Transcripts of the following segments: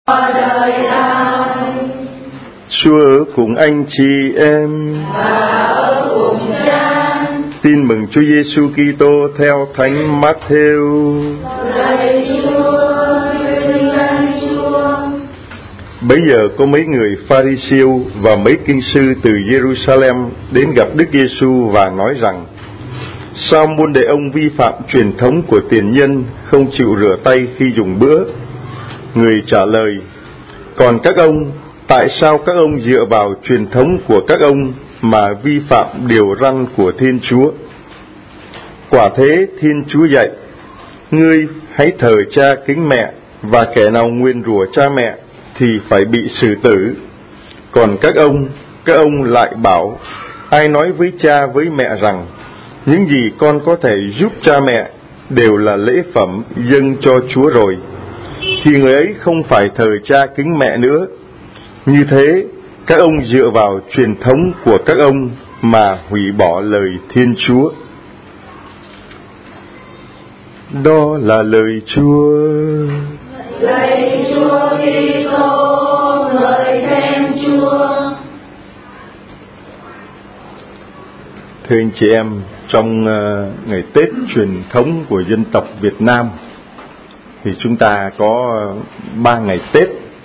Chúa ở cùng anh chị em và ở cùng Cha. Tin mừng Chúa Giêsu Kitô theo Thánh Matthew. Lạy Chúa, vinh danh Chúa. Bấy giờ có mấy người Pha-ri-siêu và mấy kinh sư từ Giê-ru-sa-lem đến gặp Đức Giêsu và nói rằng: sao môn đệ ông vi phạm truyền thống của tiền nhân, không chịu rửa tay khi dùng bữa? Người trả lời: còn các ông, tại sao các ông dựa vào truyền thống của các ông mà vi phạm điều răn của Thiên Chúa? Quả thế Thiên Chúa dạy: ngươi hãy thờ cha kính mẹ, và kẻ nào nguyền rủa cha mẹ thì phải bị xử tử. Còn các ông lại bảo: ai nói với cha với mẹ rằng những gì con có thể giúp cha mẹ đều là lễ phẩm dâng cho Chúa rồi, thì người ấy không phải thờ cha kính mẹ nữa. Như thế, các ông dựa vào truyền thống của các ông mà hủy bỏ lời Thiên Chúa. Đó là lời Chúa. Lạy Chúa Kitô, ngợi khen Chúa. Thưa anh chị em, trong ngày Tết truyền thống của dân tộc Việt Nam thì chúng ta có 3 ngày Tết.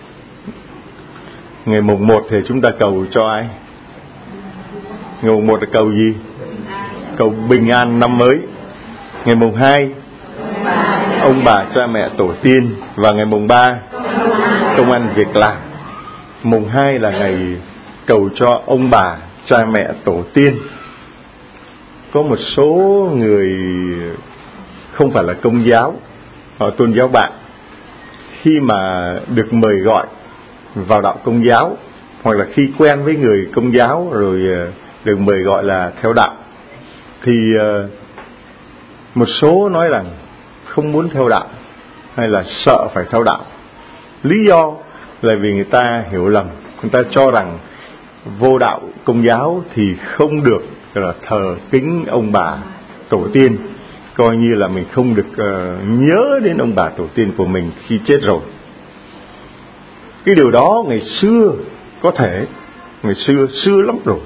Ngày mùng 1 thì chúng ta cầu cho ai? Ngày mùng 1 là cầu gì? Cầu bình an năm mới. Ngày mùng 2 ông bà cha mẹ tổ tiên. Và ngày mùng 3 công ăn việc làm. Mùng 2 là ngày cầu cho ông bà cha mẹ tổ tiên. Có một số người không phải là Công giáo, họ tôn giáo bạn, khi mà được mời gọi vào đạo Công giáo, hoặc là khi quen với người Công giáo rồi được mời gọi là theo đạo, thì một số nói rằng không muốn theo đạo, hay là sợ phải theo đạo. Lý do là vì người ta hiểu lầm, người ta cho rằng vô đạo Công giáo thì không được là thờ kính ông bà tổ tiên, coi như là mình không được nhớ đến ông bà tổ tiên của mình khi chết rồi. Cái điều đó ngày xưa có thể, ngày xưa lắm rồi,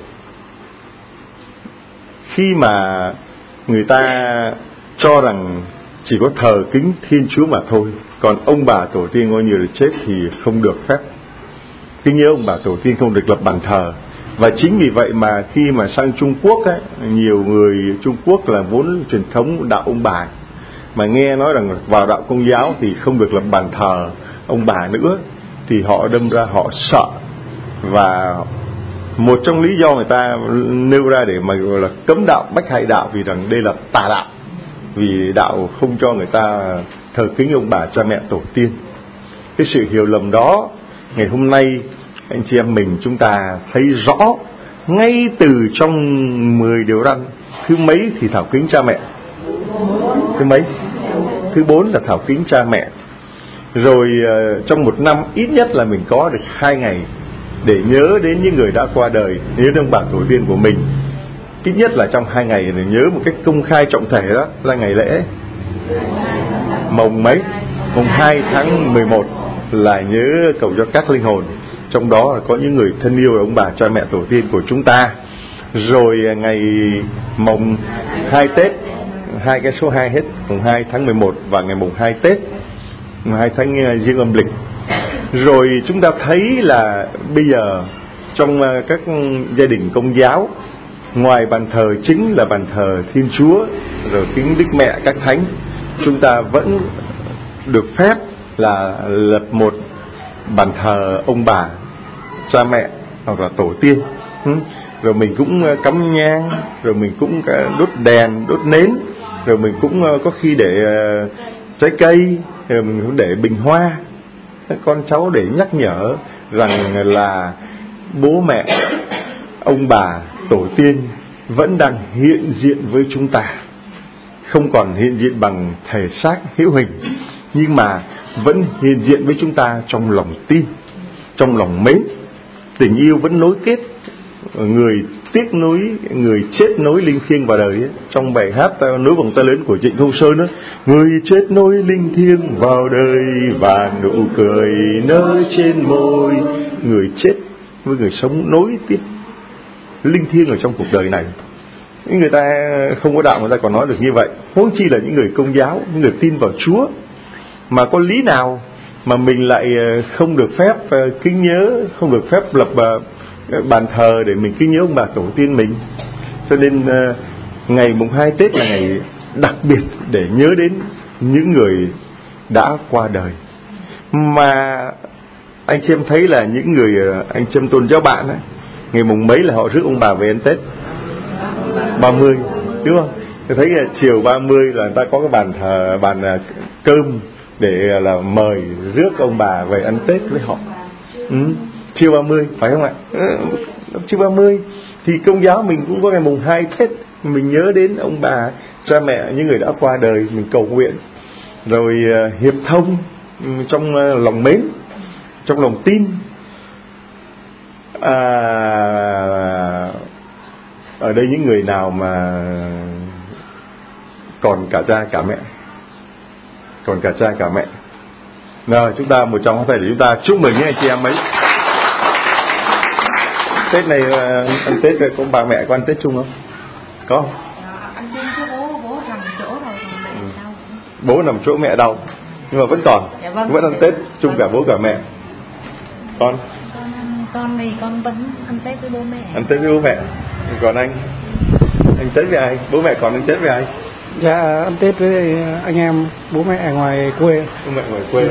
khi mà người ta cho rằng chỉ có thờ kính Thiên Chúa mà thôi, còn ông bà tổ tiên coi như là chết thì không được phép kính nhớ ông bà tổ tiên, không được lập bàn thờ. Và chính vì vậy mà khi mà sang Trung Quốc ấy, nhiều người Trung Quốc là vốn truyền thống đạo ông bà, mà nghe nói rằng vào đạo Công giáo thì không được lập bàn thờ ông bà nữa, thì họ đâm ra họ sợ. Và một trong lý do người ta nêu ra để mà gọi là cấm đạo, bách hại đạo, vì rằng đây là tà đạo, vì đạo không cho người ta thờ kính ông bà cha mẹ tổ tiên. Cái sự hiểu lầm đó ngày hôm nay anh chị em mình chúng ta thấy rõ ngay từ trong 10 điều răn. Thứ mấy thì thảo kính cha mẹ? Thứ mấy? Thứ 4 là thảo kính cha mẹ. Rồi trong một năm ít nhất là mình có được 2 ngày để nhớ đến những người đã qua đời, nhớ đến ông bà tổ tiên của mình. Ít nhất là trong 2 ngày để nhớ một cách công khai trọng thể, đó là ngày lễ mồng mấy? Mùng 2 tháng 11 là nhớ cầu cho các linh hồn, trong đó là có những người thân yêu ông bà cha mẹ tổ tiên của chúng ta. Rồi ngày mùng 2 Tết, hai cái số 2 hết, mùng 2 tháng 11 và ngày mùng 2 Tết, mùng 2 tháng Giêng âm lịch. Rồi chúng ta thấy là bây giờ trong các gia đình Công giáo, ngoài bàn thờ chính là bàn thờ Thiên Chúa, rồi kính Đức Mẹ các thánh, chúng ta vẫn được phép là lập một bàn thờ ông bà cha mẹ hoặc là tổ tiên. Rồi mình cũng cắm nhang, rồi mình cũng đốt đèn, đốt nến, rồi mình cũng có khi để trái cây, rồi mình cũng để bình hoa, con cháu để nhắc nhở rằng là bố mẹ, ông bà, tổ tiên vẫn đang hiện diện với chúng ta. Không còn hiện diện bằng thể xác hữu hình, nhưng mà vẫn hiện diện với chúng ta trong lòng tin, trong lòng mến. Tình yêu vẫn nối kết người tiếc nuối người chết nối linh thiêng vào đời ấy. Trong bài hát Nối vòng tay lớn của Trịnh Công Sơn đó, người chết nối linh thiêng vào đời và nụ cười nở trên môi. Người chết với người sống nối tiếp linh thiêng ở trong cuộc đời này. Những người ta không có đạo người ta còn nói được như vậy, huống chi là những người Công giáo, những người tin vào Chúa. Mà có lý nào mà mình lại không được phép kính nhớ, không được phép lập bàn thờ để mình kính nhớ ông bà tổ tiên mình. Cho nên ngày mùng 2 Tết là ngày đặc biệt để nhớ đến những người đã qua đời. Mà anh chị em thấy là những người anh chị em tôn giáo bạn ấy, ngày mùng mấy là họ rước ông bà về ăn Tết? 30, đúng không? Tôi thấy là chiều 30 là người ta có cái bàn thờ, bàn cơm để là mời rước ông bà về ăn Tết với họ. Chiều 30 phải không ạ? Chiều 30 thì Công giáo mình cũng có ngày mùng 2 Tết, mình nhớ đến ông bà, cha mẹ, những người đã qua đời, mình cầu nguyện, rồi hiệp thông trong lòng mến, trong lòng tin. Ở đây những người nào mà còn cả cha cả mẹ, còn cả cha cả mẹ, nào chúng ta một trong tay để chúng ta chúc mừng những anh chị em ấy. Tết này ăn Tết có bà mẹ có ăn Tết chung không? Có không? Ăn chung chứ bố nằm chỗ rồi, còn mẹ đâu. Bố nằm chỗ mẹ đâu, nhưng mà vẫn còn, Dạ vâng, vẫn ăn Tết chung cả bố cả mẹ. Con thì con vẫn ăn Tết với bố mẹ. Ăn Tết với bố mẹ. Còn anh Tết với ai? Bố mẹ còn ăn Tết với ai? Dạ ăn Tết với anh em, bố mẹ ở ngoài quê. Bố mẹ ngoài quê.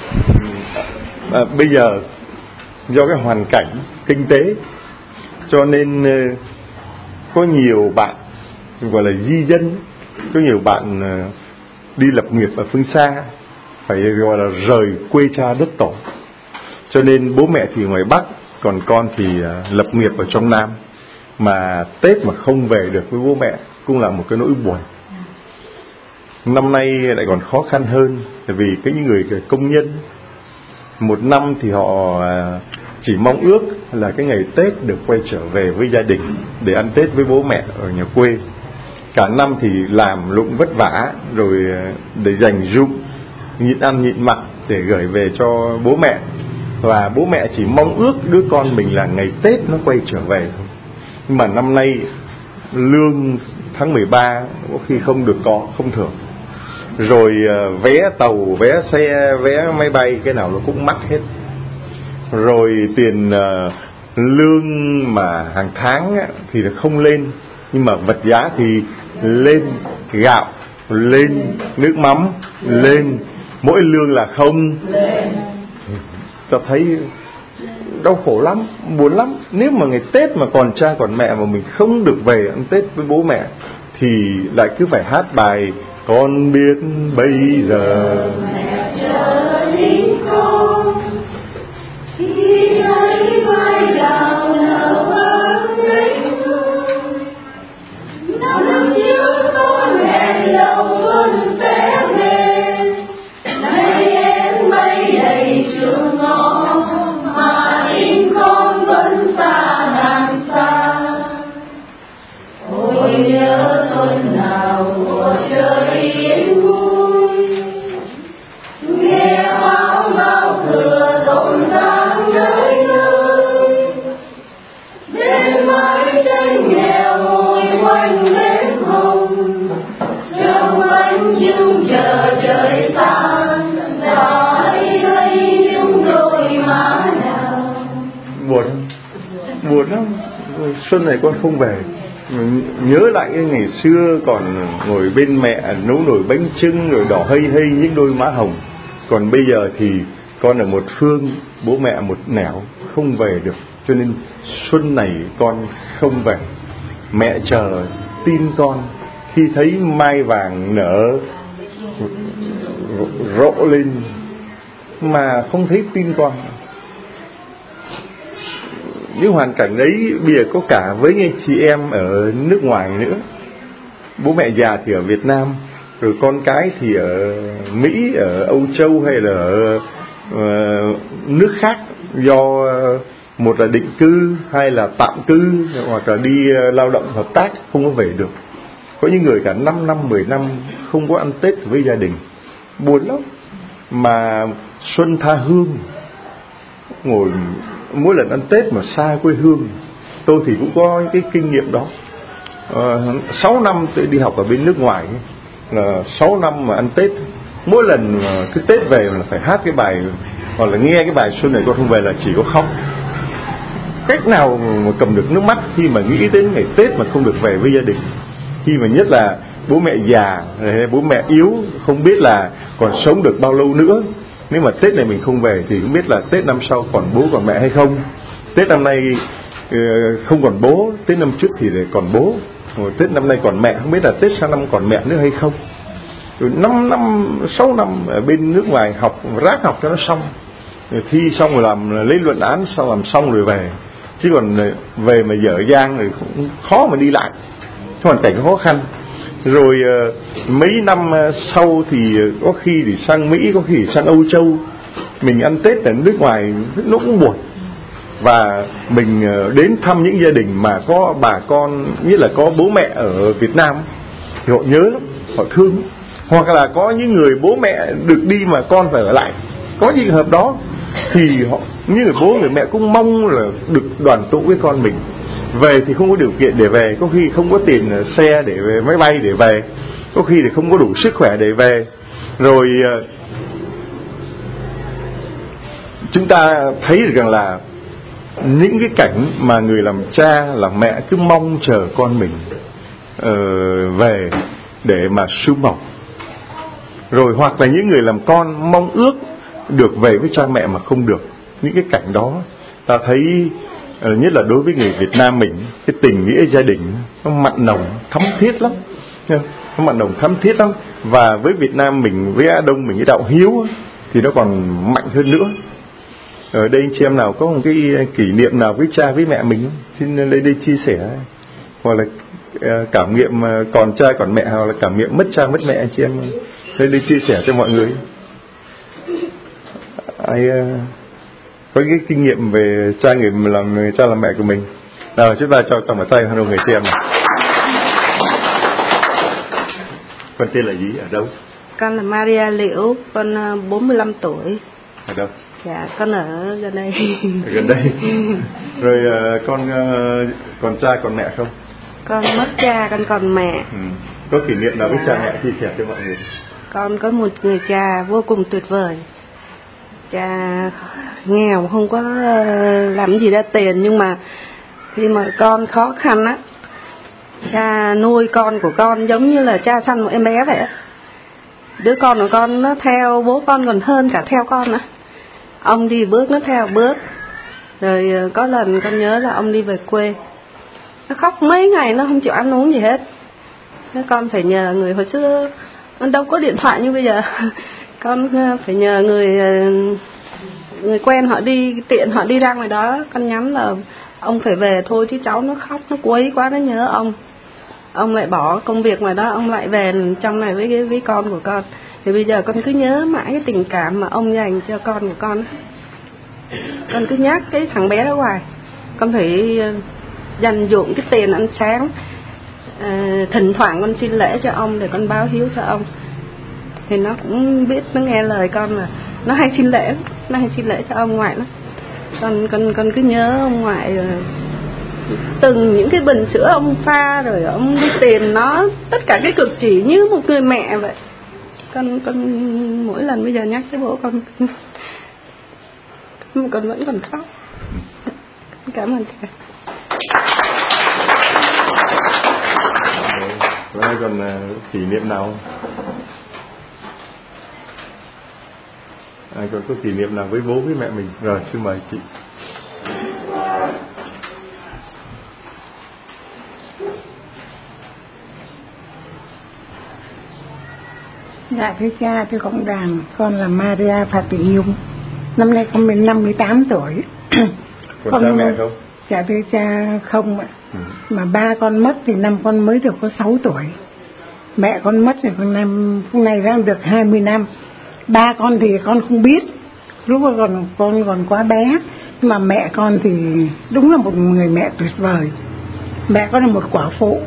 Bây giờ do cái hoàn cảnh kinh tế cho nên có nhiều bạn gọi là di dân, có nhiều bạn đi lập nghiệp ở phương xa, phải gọi là rời quê cha đất tổ. Cho nên bố mẹ thì ngoài Bắc, còn con thì lập nghiệp ở trong Nam. Mà Tết mà không về được với bố mẹ cũng là một cái nỗi buồn. Năm nay lại còn khó khăn hơn, tại vì những người công nhân một năm thì họ chỉ mong ước là cái ngày Tết được quay trở về với gia đình để ăn Tết với bố mẹ ở nhà quê. Cả năm thì làm lụng vất vả rồi để dành dụm, nhịn ăn nhịn mặc để gửi về cho bố mẹ. Và bố mẹ chỉ mong ước đứa con mình là ngày Tết nó quay trở về thôi. Nhưng mà năm nay lương tháng 13 có khi không được có, không thưởng. Rồi vé tàu, vé xe, vé máy bay cái nào nó cũng mắc hết. Rồi tiền lương mà hàng tháng thì không lên, nhưng mà vật giá thì lên, gạo lên, nước mắm lên, mỗi lương là không. Cho thấy đau khổ lắm, buồn lắm. Nếu mà ngày Tết mà còn cha còn mẹ mà mình không được về ăn Tết với bố mẹ thì lại cứ phải hát bài con biết bây giờ mẹ chờ đến con khi thấy vai đào nở vang cánh hương. Năm trước con hẹn đầu xuân sẽ về, nay em bay đầy trường ngõ mà tin con vẫn xa hàng xa. Ôi nhớ xuân nào của trời yên vui, nghe áo giao thừa rộn ràng nơi nơi, trên mái tranh nghèo ngồi quanh bếp hồng, trong bánh chưng chờ trời sáng, đói đây những đôi má nào. Buồn lắm. Xuân này con không về, nhớ lại cái ngày xưa còn ngồi bên mẹ nấu nồi bánh chưng rồi đỏ hây hây những đôi má hồng. Còn bây giờ thì con ở một phương, bố mẹ một nẻo, không về được. Cho nên xuân này con không về. Mẹ chờ tin con, khi thấy mai vàng nở rộ lên mà không thấy tin con. Những hoàn cảnh đấy bây giờ có cả với anh chị em ở nước ngoài nữa. Bố mẹ già thì ở Việt Nam, rồi con cái thì ở Mỹ, ở Âu Châu hay là ở nước khác, do một là định cư, hai là tạm cư, hoặc là đi lao động hợp tác, không có về được. Có những người cả 5 năm, 10 năm không có ăn Tết với gia đình, buồn lắm. Mà xuân tha hương, ngồi mỗi lần ăn Tết mà xa quê hương. Tôi thì cũng có cái kinh nghiệm đó. 6 năm tôi đi học ở bên nước ngoài, là 6 năm mà ăn Tết, mỗi lần cái Tết về là phải hát cái bài, hoặc là nghe cái bài Xuân Này Con Không Về là chỉ có khóc. Cách nào mà cầm được nước mắt khi mà nghĩ đến ngày Tết mà không được về với gia đình, khi mà nhất là bố mẹ già, bố mẹ yếu, không biết là còn sống được bao lâu nữa. Nếu mà Tết này mình không về thì không biết là Tết năm sau còn bố còn mẹ hay không. Tết năm nay không còn bố, Tết năm trước thì lại còn bố, rồi Tết năm nay còn mẹ, không biết là Tết sang năm còn mẹ nữa hay không. Rồi 5 năm, 6 năm ở bên nước ngoài học, ráng học cho nó xong, rồi thi xong rồi làm lấy luận án, sau làm xong rồi về. Chứ còn về mà dở dang rồi cũng khó mà đi lại, hoàn cảnh khó khăn. Rồi mấy năm sau thì có khi thì sang Mỹ, có khi thì sang Âu Châu. Mình ăn Tết ở nước ngoài nó cũng buồn. Và mình đến thăm những gia đình mà có bà con, như là có bố mẹ ở Việt Nam, thì họ nhớ lắm, họ thương. Hoặc là có những người bố mẹ được đi mà con phải ở lại, có những trường hợp đó, thì họ, như người bố người mẹ cũng mong là được đoàn tụ với con mình. Về thì không có điều kiện để về, có khi không có tiền xe để về, máy bay để về, có khi thì không có đủ sức khỏe để về. Rồi chúng ta thấy được rằng là những cái cảnh mà người làm cha làm mẹ cứ mong chờ con mình về để mà sum họp. Rồi hoặc là những người làm con mong ước được về với cha mẹ mà không được. Những cái cảnh đó ta thấy, nhất là đối với người Việt Nam mình, cái tình nghĩa gia đình nó mặn nồng thắm thiết lắm, nó mặn nồng thắm thiết lắm. Và với Việt Nam mình, với Á Đông mình, cái đạo hiếu thì nó còn mạnh hơn nữa. Ở đây anh chị em nào có một cái kỷ niệm nào với cha với mẹ mình không? Xin lên đây chia sẻ, hoặc là cảm nghiệm còn cha còn mẹ, hoặc là cảm nghiệm mất cha mất mẹ, anh chị em lên đây chia sẻ cho mọi người. Ai có cái kinh nghiệm về cha người cha làm mẹ của mình? Nào chúng ta cho một tay hai người xem này. Con tên là gì, ở đâu? Con là Maria Liễu, con 45 tuổi. Ở đâu? Dạ, con ở gần đây. Ở gần đây. Rồi con còn cha còn mẹ không? Con mất cha, con còn mẹ. Có kỷ niệm nào với cha mẹ chia sẻ cho mọi người? Con có một người cha vô cùng tuyệt vời. Cha nghèo, không có làm gì ra tiền, nhưng mà khi mà con khó khăn á, cha nuôi con của con giống như là cha sanh một em bé vậy á. Đứa con của con nó theo bố con còn hơn cả theo con nữa. Ông đi bước nó theo bước. Rồi có lần con nhớ là ông đi về quê, nó khóc mấy ngày nó không chịu ăn uống gì hết. Thế con phải nhờ người, hồi xưa con đâu có điện thoại như bây giờ, con phải nhờ người quen họ đi, tiện họ đi ra ngoài đó, con nhắn là ông phải về thôi, chứ cháu nó khóc nó quấy quá, nó nhớ ông. Ông lại bỏ công việc ngoài đó, ông lại về trong này với con của con. Thì bây giờ con cứ nhớ mãi cái tình cảm mà ông dành cho con của con. Con cứ nhắc cái thằng bé đó hoài. Con phải dành dụm cái tiền ăn sáng, thỉnh thoảng con xin lễ cho ông để con báo hiếu cho ông. Thì nó cũng biết, nó nghe lời con là nó hay xin lễ cho ông ngoại lắm. Con cứ nhớ ông ngoại, từng những cái bình sữa ông pha, rồi ông đi tìm nó, tất cả cái cử chỉ như một người mẹ vậy. Con mỗi lần bây giờ nhắc tới bố con vẫn còn khóc. Cảm ơn thầy. Ai còn kỷ niệm nào? Ai còn có kỷ niệm nào với bố với mẹ mình? Rồi xin mời chị. Dạ thưa cha, thưa cộng đoàn, con là Maria Phạm Thị Nhung, năm nay con 58 tuổi. Còn cha mẹ không? Dạ thưa cha không ạ. Mà ba con mất thì năm con mới được có 6 tuổi. Mẹ con mất thì con nay đang được 20 năm. Ba con thì con không biết, lúc mà con còn quá bé. Nhưng mà mẹ con thì đúng là một người mẹ tuyệt vời. Mẹ con là một quả phụ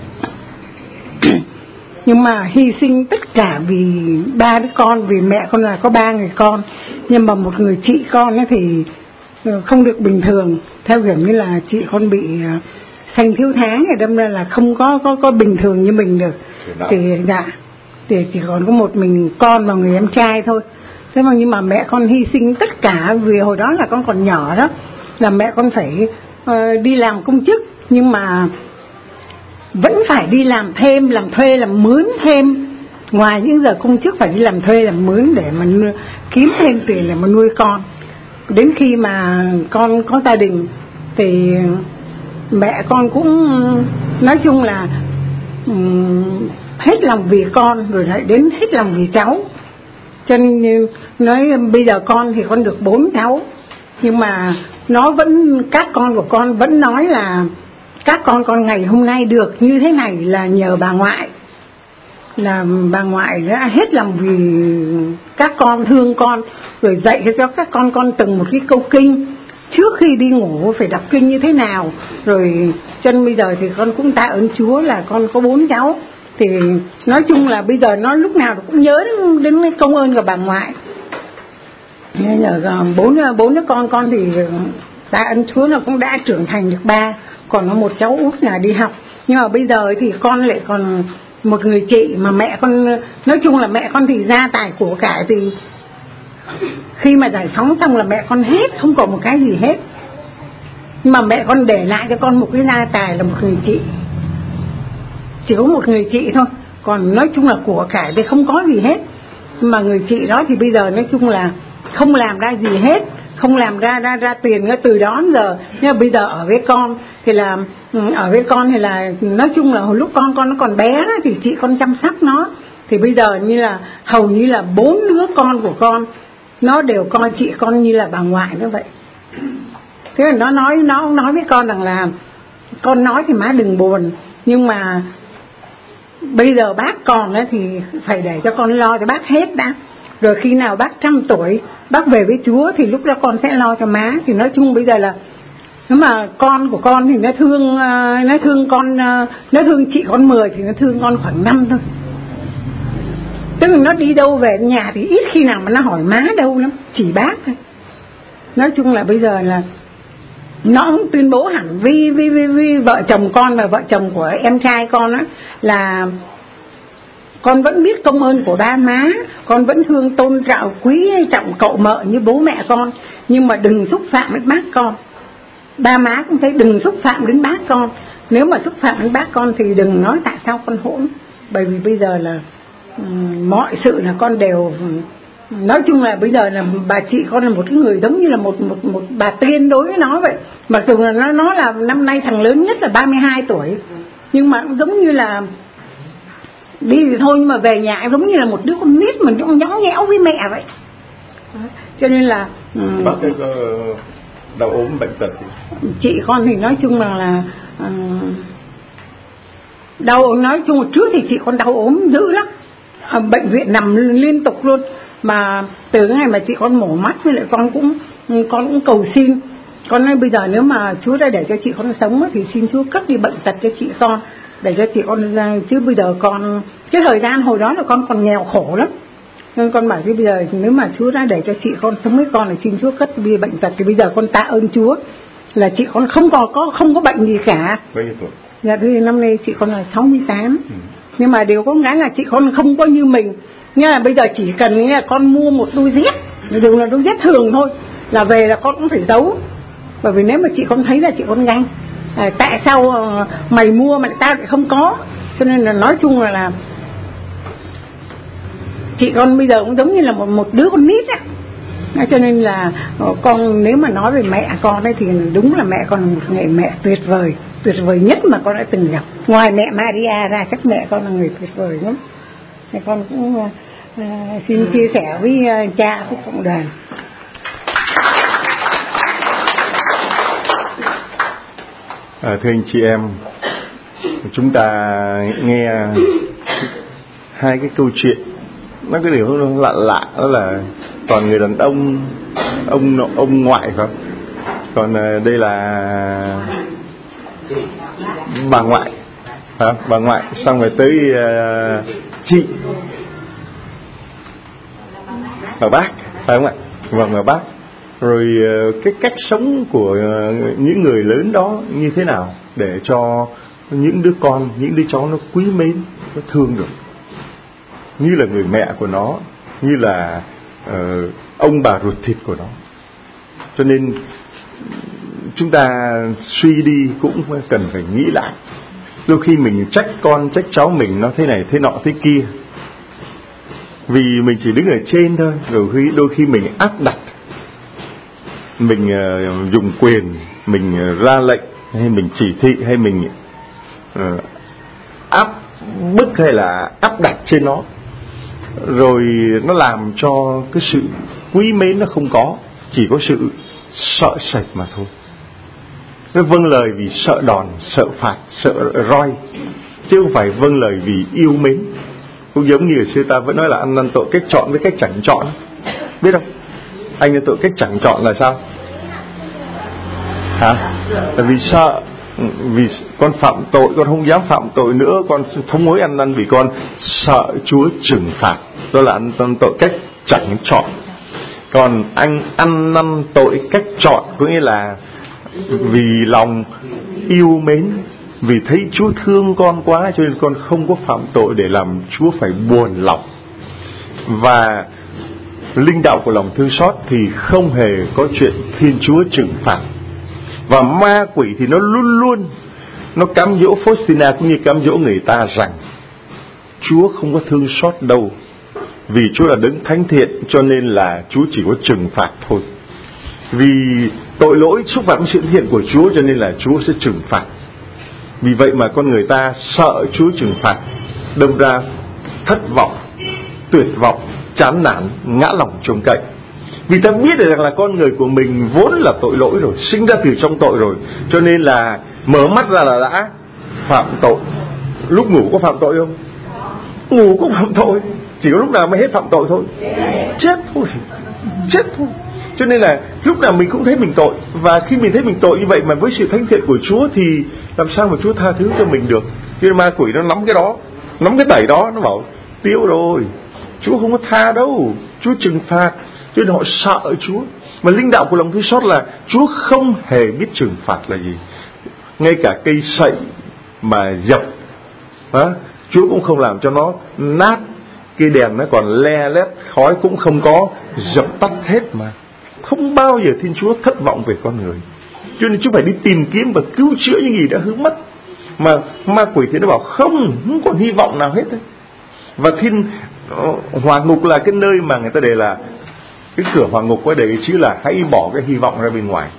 nhưng mà hy sinh tất cả vì 3 đứa con. Vì mẹ con là có 3 người con, nhưng mà một người chị con ấy thì không được bình thường, theo kiểu như là chị con bị sanh thiếu tháng, thì đâm ra là không có bình thường như mình được. Thì chỉ còn có một mình con và người em trai thôi. Thế mà nhưng mà mẹ con hy sinh tất cả, vì hồi đó là con còn nhỏ đó, là mẹ con phải đi làm công chức, nhưng mà vẫn phải đi làm thêm, làm thuê, làm mướn thêm. Ngoài những giờ công chức phải đi làm thuê, làm mướn để mà kiếm thêm tiền để mà nuôi con. Đến khi mà con có gia đình thì mẹ con cũng nói chung là hết lòng vì con, rồi lại đến hết lòng vì cháu. Cho nên nói bây giờ con thì con được 4 cháu, nhưng mà nó vẫn, các con của con vẫn nói là các con ngày hôm nay được như thế này là nhờ bà ngoại. Là bà ngoại đã hết lòng vì các con, thương con, rồi dạy cho các con từng một cái câu kinh. Trước khi đi ngủ phải đọc kinh như thế nào. Rồi cho nên bây giờ thì con cũng tạ ơn Chúa là con có 4 cháu. Thì nói chung là bây giờ nó lúc nào cũng nhớ đến công ơn của bà ngoại. Nhờ bốn đứa con thì tạ ơn Chúa là cũng đã trưởng thành được 3. Còn có một cháu út là đi học. Nhưng mà bây giờ thì con lại còn một người chị mà mẹ con, nói chung là mẹ con thì gia tài của cải, thì khi mà giải phóng xong là mẹ con hết, không còn một cái gì hết. Nhưng mà mẹ con để lại cho con một cái gia tài là một người chị, chỉ có một người chị thôi. Còn nói chung là của cải thì không có gì hết. Nhưng mà người chị đó thì bây giờ nói chung là không làm ra gì hết, không làm ra tiền từ đó đến giờ. Nhưng mà bây giờ ở với con thì là nói chung là hồi lúc con nó còn bé đó, thì chị con chăm sóc nó. Thì bây giờ như là hầu như là 4 đứa con của con nó đều coi chị con như là bà ngoại nữa vậy. Thế là nó nói với con rằng là con nói thì má đừng buồn, nhưng mà bây giờ bác còn ấy thì phải để cho con lo cho bác hết đã. Rồi khi nào bác 100 tuổi, bác về với Chúa thì lúc đó con sẽ lo cho má. Thì nói chung bây giờ là nếu mà con của con thì nó thương chị con 10 thì nó thương con khoảng 5 thôi. Tức là nó đi đâu về nhà thì ít khi nào mà nó hỏi má đâu lắm, chỉ bác thôi. Nói chung là bây giờ là nó cũng tuyên bố hẳn vì vợ chồng con và vợ chồng của em trai con á, là con vẫn biết công ơn của ba má, con vẫn thương tôn trọng quý trọng cậu mợ như bố mẹ con, nhưng mà đừng xúc phạm đến bác con. Ba má cũng thấy đừng xúc phạm đến bác con. Nếu mà xúc phạm đến bác con thì đừng nói tại sao con hỗn. Bởi vì bây giờ là mọi sự là con đều, nói chung là bây giờ là bà chị con là một cái người giống như là một bà tiên đối với nó vậy. Mặc dù là nó là năm nay thằng lớn nhất là 32 tuổi, nhưng mà cũng giống như là đi thì thôi, nhưng mà về nhà giống như là một đứa con nít mà nó nhõng nhẽo với mẹ vậy. Cho nên là bác ấy có đau ốm bệnh tật gì? Chị con thì nói chung là nói chung là trước thì chị con đau ốm dữ lắm, bệnh viện nằm liên tục luôn. Mà từ ngày mà chị con mổ mắt với lại con cũng cầu xin, con nói bây giờ nếu mà Chúa đã để cho chị con sống thì xin Chúa cất đi bệnh tật cho chị con, để cho chị con ra. Chứ bây giờ con, cái thời gian hồi đó là con còn nghèo khổ lắm, nên con bảo chứ bây giờ nếu mà Chúa đã để cho chị con sống với con thì xin Chúa cất đi bệnh tật. Thì bây giờ con tạ ơn Chúa là chị con không có bệnh gì cả. Bao nhiêu tuổi? Dạ thì năm nay chị con là 68. Nhưng mà điều có cái là chị con không có như mình. Nghĩa là bây giờ chỉ cần là con mua một đôi dép, đừng là đôi dép thường thôi, là về là con cũng phải giấu. Bởi vì nếu mà chị con thấy là chị con ganh, tại sao mày mua mà tao lại không có. Cho nên là nói chung là chị con bây giờ cũng giống như là một đứa con nít á. Cho nên là con nếu mà nói về mẹ con ấy thì đúng là mẹ con là một người mẹ tuyệt vời nhất mà con đã từng gặp. Ngoài mẹ Maria ra chắc mẹ con là người tuyệt vời lắm. Thì con cũng xin chia sẻ với cha, với cộng đoàn. Thưa anh chị em, chúng ta nghe hai cái câu chuyện, nó cái điều lạ đó là toàn người đàn ông ngoại không? Còn đây là bà ngoại, bà ngoại, xong rồi tới chị, bà bác, phải không ạ? Vâng, bà bác. Rồi cái cách sống của những người lớn đó như thế nào để cho những đứa con, những đứa cháu nó quý mến, nó thương được, như là người mẹ của nó, như là ông bà ruột thịt của nó. Cho nên chúng ta suy đi cũng cần phải nghĩ lại. Đôi khi mình trách con trách cháu mình nó thế này thế nọ thế kia, vì mình chỉ đứng ở trên thôi. Rồi đôi khi mình áp đặt, mình dùng quyền, mình ra lệnh, hay mình chỉ thị, hay mình áp bức hay là áp đặt trên nó, rồi nó làm cho cái sự quý mến nó không có, chỉ có sự sợ sệt mà thôi. Nó vâng lời vì sợ đòn, sợ phạt, sợ roi, chứ không phải vâng lời vì yêu mến. Cũng giống như ở xưa ta vẫn nói là ăn năn tội cách chọn với cách chẳng chọn, biết không? Anh năn tội cách chẳng chọn là sao? Hả? Là vì sợ, vì con phạm tội, con không dám phạm tội nữa, con thống hối ăn năn vì con sợ Chúa trừng phạt. Đó là ăn năn tội cách chẳng chọn. Còn anh ăn năn tội cách chọn có nghĩa là vì lòng yêu mến, vì thấy Chúa thương con quá cho nên con không có phạm tội để làm Chúa phải buồn lòng. Và linh đạo của lòng thương xót thì không hề có chuyện Thiên Chúa trừng phạt. Và ma quỷ thì nó luôn luôn nó cám dỗ Faustina cũng như cám dỗ người ta rằng Chúa không có thương xót đâu, vì Chúa là đấng thánh thiện, cho nên là Chúa chỉ có trừng phạt thôi. Vì tội lỗi xúc phạm sự thiện của Chúa cho nên là Chúa sẽ trừng phạt. Vì vậy mà con người ta sợ Chúa trừng phạt, đâm ra thất vọng, tuyệt vọng, chán nản, ngã lòng trông cậy. Vì ta biết được rằng là con người của mình vốn là tội lỗi rồi, sinh ra từ trong tội rồi, cho nên là mở mắt ra là đã phạm tội. Lúc ngủ có phạm tội không? Ngủ cũng phạm tội, chỉ có lúc nào mới hết phạm tội thôi. Chết thôi, chết thôi. Cho nên là lúc nào mình cũng thấy mình tội. Và khi mình thấy mình tội như vậy mà với sự thánh thiện của Chúa thì làm sao mà Chúa tha thứ cho mình được? Cho nên ma quỷ nó nắm cái đó, nắm cái tẩy đó, nó bảo tiêu rồi, Chúa không có tha đâu, Chúa trừng phạt. Cho nên họ sợ Chúa. Mà linh đạo của lòng thương xót là Chúa không hề biết trừng phạt là gì. Ngay cả cây sậy mà dập, Chúa cũng không làm cho nó nát. Cây đèn nó còn le lét, khói cũng không có, dập tắt hết mà. Không bao giờ Thiên Chúa thất vọng về con người. Cho nên Chúa phải đi tìm kiếm và cứu chữa những gì đã hư mất. Mà ma quỷ thì nó bảo không còn hy vọng nào hết ấy. Và hỏa ngục là cái nơi mà người ta để là cái cửa hỏa ngục có để cái chữ là hãy bỏ cái hy vọng ra bên ngoài.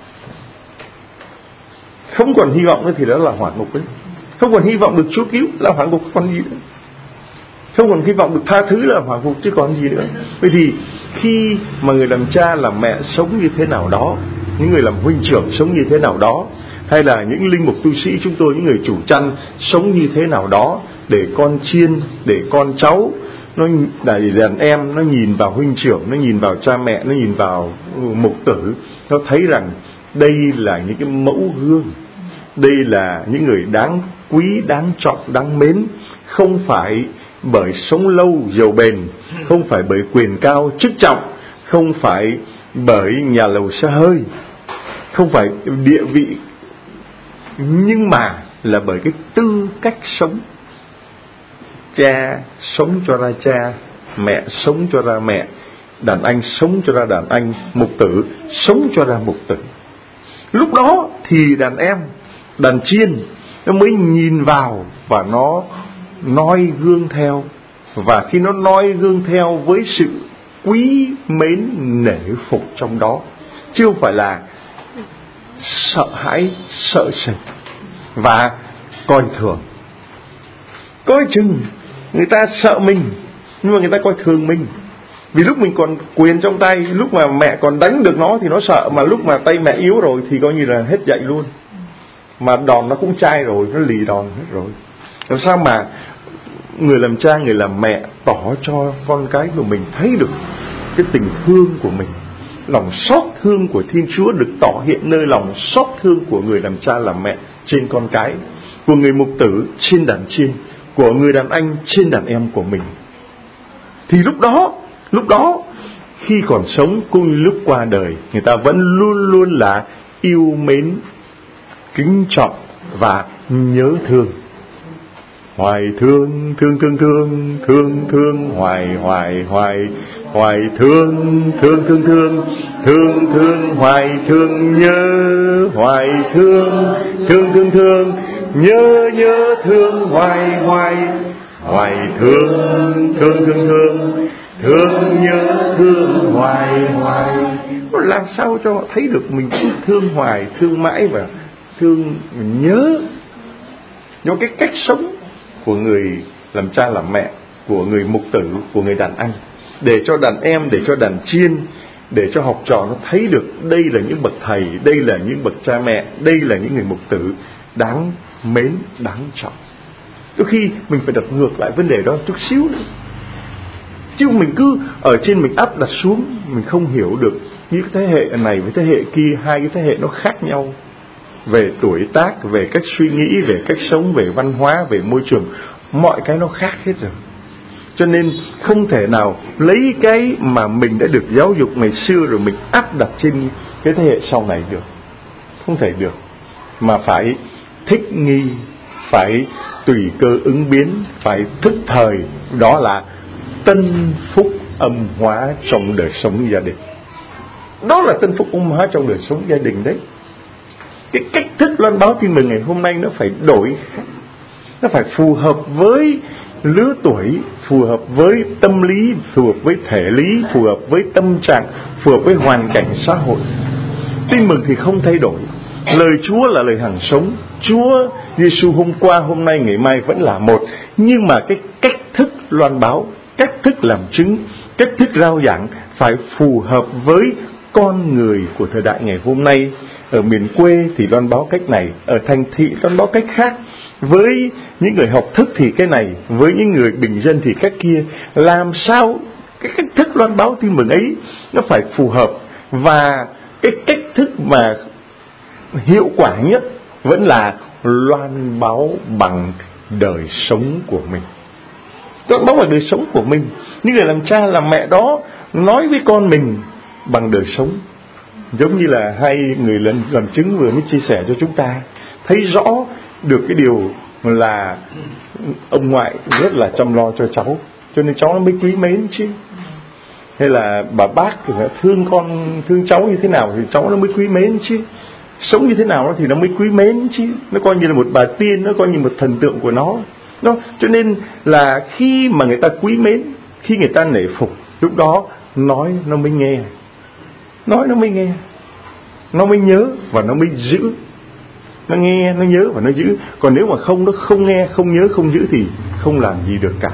Không còn hy vọng nữa thì đó là hỏa ngục ấy. Không còn hy vọng được Chúa cứu là hỏa ngục, còn gì nữa. Không còn hy vọng được tha thứ là hỏa ngục chứ còn gì nữa. Vậy thì khi mà người làm cha làm mẹ sống như thế nào đó, những người làm huynh trưởng sống như thế nào đó, hay là những linh mục tu sĩ chúng tôi, những người chủ chăn sống như thế nào đó, để con chiên, để con cháu, nó đàn em nó nhìn vào huynh trưởng, nó nhìn vào cha mẹ, nó nhìn vào mục tử, nó thấy rằng đây là những cái mẫu gương, đây là những người đáng quý, đáng trọng, đáng mến, không phải bởi sống lâu giàu bền, không phải bởi quyền cao chức trọng, không phải bởi nhà lầu xe hơi, không phải địa vị, nhưng mà là bởi cái tư cách sống. Cha sống cho ra cha, mẹ sống cho ra mẹ, đàn anh sống cho ra đàn anh, mục tử sống cho ra mục tử. Lúc đó thì đàn em, đàn chiên nó mới nhìn vào và nó noi gương theo. Và khi nó noi gương theo với sự quý mến nể phục trong đó, chứ không phải là sợ hãi, sợ sệt và coi thường. Coi chừng người ta sợ mình, nhưng mà người ta coi thường mình. Vì lúc mình còn quyền trong tay, lúc mà mẹ còn đánh được nó thì nó sợ, mà lúc mà tay mẹ yếu rồi thì coi như là hết dạy luôn. Mà đòn nó cũng chai rồi, nó lì đòn hết rồi. Làm sao mà người làm cha, người làm mẹ tỏ cho con cái của mình thấy được cái tình thương của mình, lòng xót thương của Thiên Chúa được tỏ hiện nơi lòng xót thương của người làm cha làm mẹ trên con cái, của người mục tử trên đàn chiên, của người đàn anh trên đàn em của mình. Thì lúc đó khi còn sống cũng như lúc qua đời, người ta vẫn luôn luôn là yêu mến, kính trọng và nhớ thương. Hoài thương, thương thương thương, thương thương hoài hoài hoài, hoài thương, thương thương thương, thương thương hoài thương nhớ, hoài thương, thương thương thương, nhớ nhớ thương hoài hoài, hoài thương, thương thương thương, thương nhớ thương hoài hoài. Làm sao cho họ thấy được mình cứ thương hoài, thương mãi và thương nhớ. Do cái cách sống của người làm cha làm mẹ, của người mục tử, của người đàn anh, để cho đàn em, để cho đàn chiên, để cho học trò nó thấy được đây là những bậc thầy, đây là những bậc cha mẹ, đây là những người mục tử đáng mến, đáng trọng. Đôi khi mình phải đặt ngược lại vấn đề đó chút xíu nữa, chứ mình cứ ở trên mình áp đặt xuống, mình không hiểu được những thế hệ này với thế hệ kia, hai cái thế hệ nó khác nhau về tuổi tác, về cách suy nghĩ, về cách sống, về văn hóa, về môi trường, mọi cái nó khác hết rồi. Cho nên không thể nào lấy cái mà mình đã được giáo dục ngày xưa rồi mình áp đặt trên cái thế hệ sau này được, không thể được, mà phải thích nghi, phải tùy cơ ứng biến, phải thức thời. Đó là tân phúc âm hóa trong đời sống gia đình. Đó là tân phúc âm hóa trong đời sống gia đình đấy. Cái cách thức loan báo tin mừng ngày hôm nay nó phải đổi khác, nó phải phù hợp với lứa tuổi, phù hợp với tâm lý, phù hợp với thể lý, phù hợp với tâm trạng, phù hợp với hoàn cảnh xã hội. Tin mừng thì không thay đổi. Lời Chúa là lời hằng sống. Chúa Giêsu hôm qua, hôm nay, ngày mai vẫn là một. Nhưng mà cái cách thức loan báo, cách thức làm chứng, cách thức rao giảng phải phù hợp với con người của thời đại ngày hôm nay. Ở miền quê thì loan báo cách này, ở thành thị loan báo cách khác, với những người học thức thì cái này, với những người bình dân thì cách kia. Làm sao cái cách thức loan báo tin mừng ấy nó phải phù hợp, và cái cách thức mà hiệu quả nhất vẫn là loan báo bằng đời sống của mình. Loan báo bằng đời sống của mình. Những người làm cha làm mẹ đó nói với con mình bằng đời sống. Giống như là hai người làm chứng vừa mới chia sẻ cho chúng ta, thấy rõ được cái điều là ông ngoại rất là chăm lo cho cháu, cho nên cháu nó mới quý mến chứ. Hay là bà bác thương con, thương cháu như thế nào thì cháu nó mới quý mến chứ. Sống như thế nào thì nó mới quý mến chứ. Nó coi như là một bà tiên, nó coi như một thần tượng của nó. Cho nên là khi mà người ta quý mến, khi người ta nể phục, lúc đó nói nó mới nghe. Nói nó mới nghe, nó mới nhớ và nó mới giữ. Nó nghe, nó nhớ và nó giữ. Còn nếu mà không, nó không nghe, không nhớ, không giữ thì không làm gì được cả.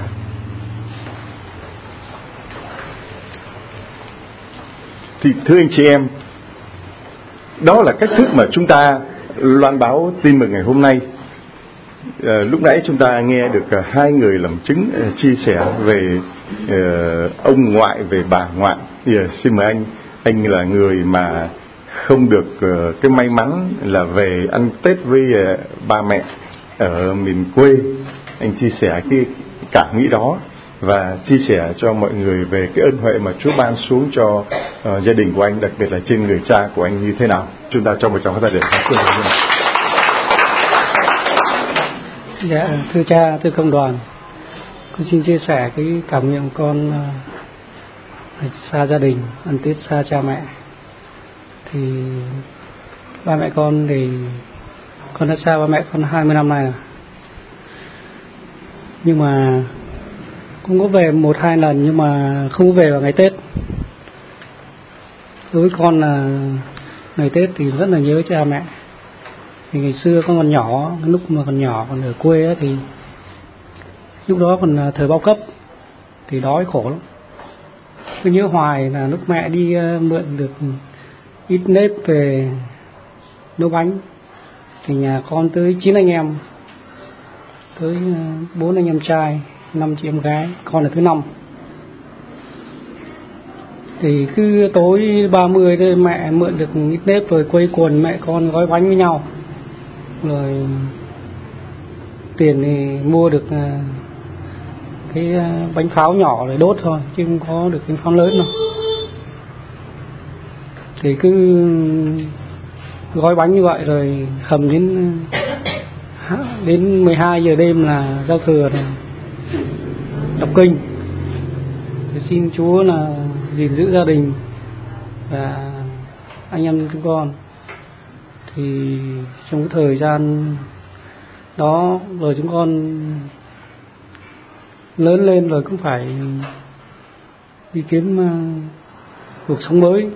Thì thưa anh chị em, đó là cách thức mà chúng ta loan báo tin mừng ngày hôm nay. Lúc nãy chúng ta nghe được hai người làm chứng chia sẻ về ông ngoại, về bà ngoại. Xin mời anh là người mà không được cái may mắn là về ăn Tết với ba mẹ ở miền quê. Anh chia sẻ cái cảm nghĩ đó và chia sẻ cho mọi người về cái ơn huệ mà Chúa ban xuống cho gia đình của anh, đặc biệt là trên người cha của anh như thế nào. Chúng ta cho một tràng pháo tay để cảm ơn. Dạ, thưa cha, thưa công đoàn, con xin chia sẻ cái cảm nghiệm con xa gia đình, ăn Tết xa cha mẹ. Thì ba mẹ con thì con đã xa ba mẹ con 20 năm nay rồi. Nhưng mà cũng có về 1-2 lần, nhưng mà không có về vào ngày Tết. Đối với con là ngày Tết thì rất là nhớ cha mẹ. Thì ngày xưa con còn nhỏ, lúc mà còn nhỏ, còn ở quê ấy, thì lúc đó còn thời bao cấp thì đói khổ lắm. Tôi nhớ hoài là lúc mẹ đi mượn được ít nếp về nấu bánh, thì nhà con tới 9 anh em, tới 4 anh em trai, 5 chị em gái, con là thứ 5. Thì cứ tối 30 thôi mẹ mượn được ít nếp rồi quây quần mẹ con gói bánh với nhau, rồi tiền thì mua được cái bánh pháo nhỏ để đốt thôi chứ không có được cái pháo lớn đâu. Thì cứ gói bánh như vậy rồi hầm đến 12 giờ đêm là giao thừa rồi đọc kinh. Thì xin Chúa là gìn giữ gia đình và anh em chúng con. Thì trong cái thời gian đó rồi chúng con lớn lên rồi cũng phải đi kiếm cuộc sống mới.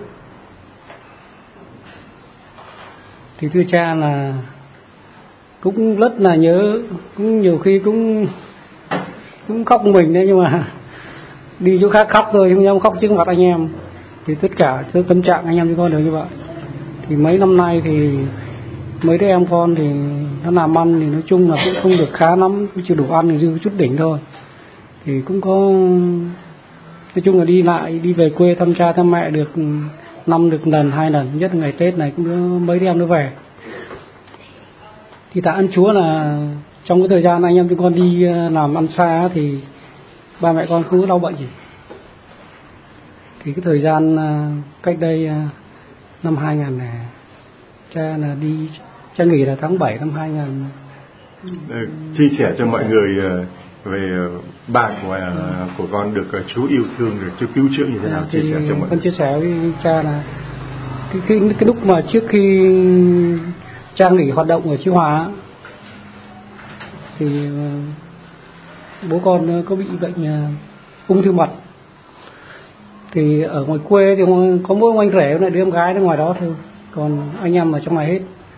Thì thưa cha là cũng rất là nhớ, cũng nhiều khi cũng khóc mình đấy, nhưng mà đi chỗ khác khóc thôi, không dám khóc trước mặt anh em. Thì tất cả cái tâm trạng anh em chúng con đều như vậy. Thì mấy năm nay thì mấy đứa em con thì nó làm ăn thì nói chung là cũng không được khá lắm, chưa đủ ăn thì dư chút đỉnh thôi. Thì cũng có nói chung là đi lại đi về quê thăm cha thăm mẹ được năm được lần 2 lần, nhất là ngày Tết này cũng có mấy đứa em nó về. Thì tạ ơn Chúa là trong cái thời gian anh em chúng con đi làm ăn xa thì ba mẹ con không có đau bệnh gì. Thì cái thời gian cách đây năm 2000 này cha là đi, cha nghỉ là tháng 7 năm 2000. Chia sẻ cho mọi người về bà của con được Chúa yêu thương, được Chúa cứu chữa như thế nào, chia sẻ cho mọi người. Con chia sẻ với cha là cái lúc mà trước khi cha nghỉ hoạt động ở Chí Hòa thì bố con có bị bệnh ung thư mật. Thì ở ngoài quê thì có mỗi ông anh rể với đứa em gái ở ngoài đó thôi, còn anh em ở trong này hết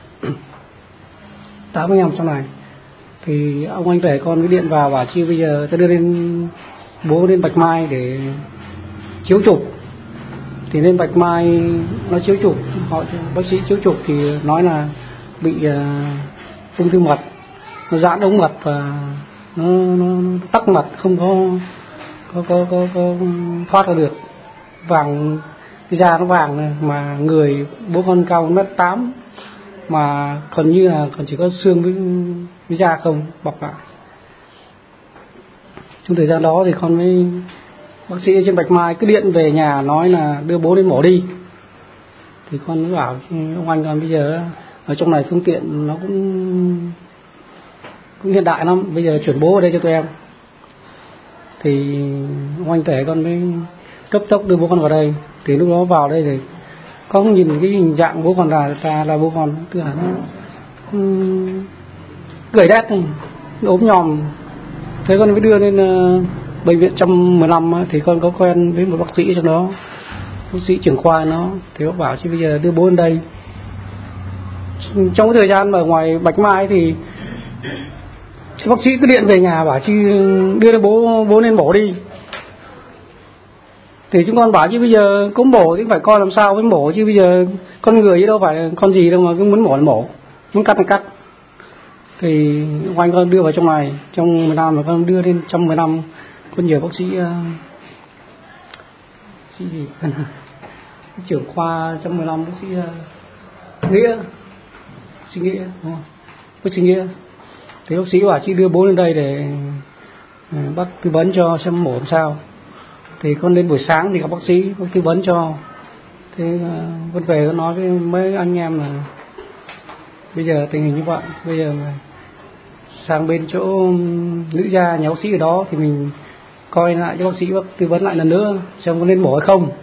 8 anh em trong này. Thì ông anh rể con cái điện vào bảo chi bây giờ ta đưa bố lên Bạch Mai để chiếu chụp. Thì lên Bạch Mai nó chiếu chụp, họ bác sĩ chiếu chụp thì nói là bị ung thư mật, nó giãn ống mật và nó tắc mật, không có thoát ra được. Vàng, cái da nó vàng này, mà người bố con cao 1m8 mà còn như là còn chỉ có xương với da không bọc lại. Trong thời gian đó thì con với bác sĩ ở trên Bạch Mai cứ điện về nhà nói là đưa bố đến mổ đi. Thì con mới bảo ông anh con bây giờ ở trong này phương tiện nó cũng hiện đại lắm, bây giờ chuyển bố ở đây cho tụi em. Thì ông anh rể con mới cấp tốc đưa bố con vào đây. Thì lúc đó vào đây thì có nhìn cái hình dạng bố con là bố con tức là nó gầy đét này, ốm nhòm. Thế con mới đưa lên bệnh viện 115 thì con có quen với một bác sĩ trong đó, bác sĩ trưởng khoa nó. Thì bác bảo chứ bây giờ đưa bố lên đây. Trong cái thời gian mà ở ngoài Bạch Mai thì bác sĩ cứ điện về nhà bảo chứ đưa bố lên mổ đi. Thì chúng con bảo chứ bây giờ có mổ thì phải coi làm sao mới mổ, chứ bây giờ con người chứ đâu phải con gì đâu mà cứ muốn mổ là mổ, muốn cắt là cắt. Thì anh con đưa vào trong này, trong 15 mà con đưa lên 115, con nhờ bác sĩ gì trưởng khoa 115 bác sĩ Nghĩa, bác sĩ Nghĩa. Thì bác sĩ bảo chị đưa bố lên đây để bác tư vấn cho xem mổ làm sao. Thì con đến buổi sáng thì gặp bác sĩ, bác tư vấn cho. Thế con về con nói với mấy anh em là bây giờ tình hình như vậy, bây giờ sang bên chỗ Lữ Gia, nhà bác sĩ ở đó thì mình coi lại cho bác sĩ, bác tư vấn lại lần nữa xem có nên mổ hay không.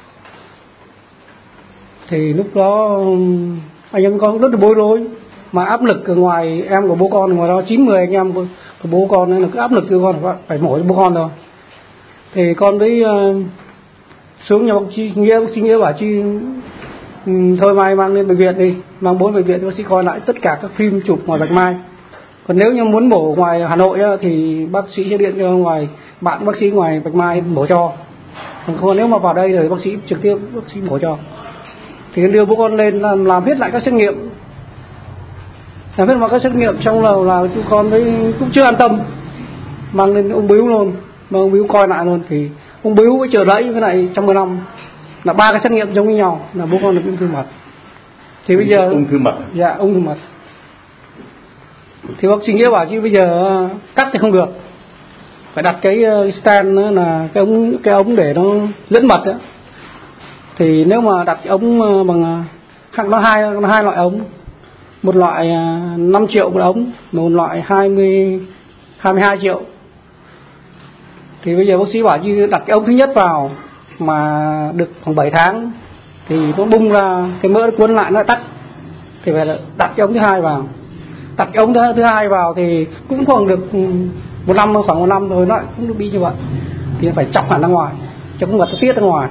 Thì lúc đó anh em con rất là bối rối, mà áp lực ở ngoài em của bố con, ngoài đó 9-10 anh em của bố con nên là cứ áp lực cho con phải mổ cho bố con thôi. Thì con mới xuống nhà bác sĩ Nghĩa bảo chứ thôi mai mang lên bệnh viện đi, mang bố bệnh viện thì bác sĩ coi lại tất cả các phim chụp ngoài Bạch Mai. Còn nếu như muốn mổ ngoài Hà Nội thì bác sĩ sẽ điện cho ngoài bạn bác sĩ ngoài Bạch Mai mổ cho. Còn nếu mà vào đây rồi bác sĩ trực tiếp bác sĩ mổ cho. Thì đưa bố con lên làm hết lại các xét nghiệm, làm hết mọi các xét nghiệm, trong đầu là chúng con cũng chưa an tâm, mang lên ông Bíu luôn, mà ông Bíu coi lại luôn. Thì ông Bíu với chờ đẩy với lại 115 là 3 cái xét nghiệm giống như nhau là bố con được ung thư mật. Thì bây giờ ung thư mật. Dạ, ung thư mật. Thì bác sĩ Nghĩa bảo chứ bây giờ cắt thì không được, phải đặt cái stand là cái ống để nó dẫn mật đó. Thì nếu mà đặt cái ống bằng nó hai loại ống, một loại 5 triệu một ống, một loại 22 triệu. Thì bây giờ bác sĩ bảo như đặt cái ống thứ nhất vào mà được khoảng 7 tháng thì nó bung ra, cái mỡ nó cuốn lại nó tắt, thì phải đặt cái ống thứ hai vào. Đặt cái ống thứ hai vào thì cũng khoảng được khoảng một năm rồi nó cũng được bị như vậy, thì phải chọc hẳn ra ngoài, cho con vật nó tiết ra ngoài.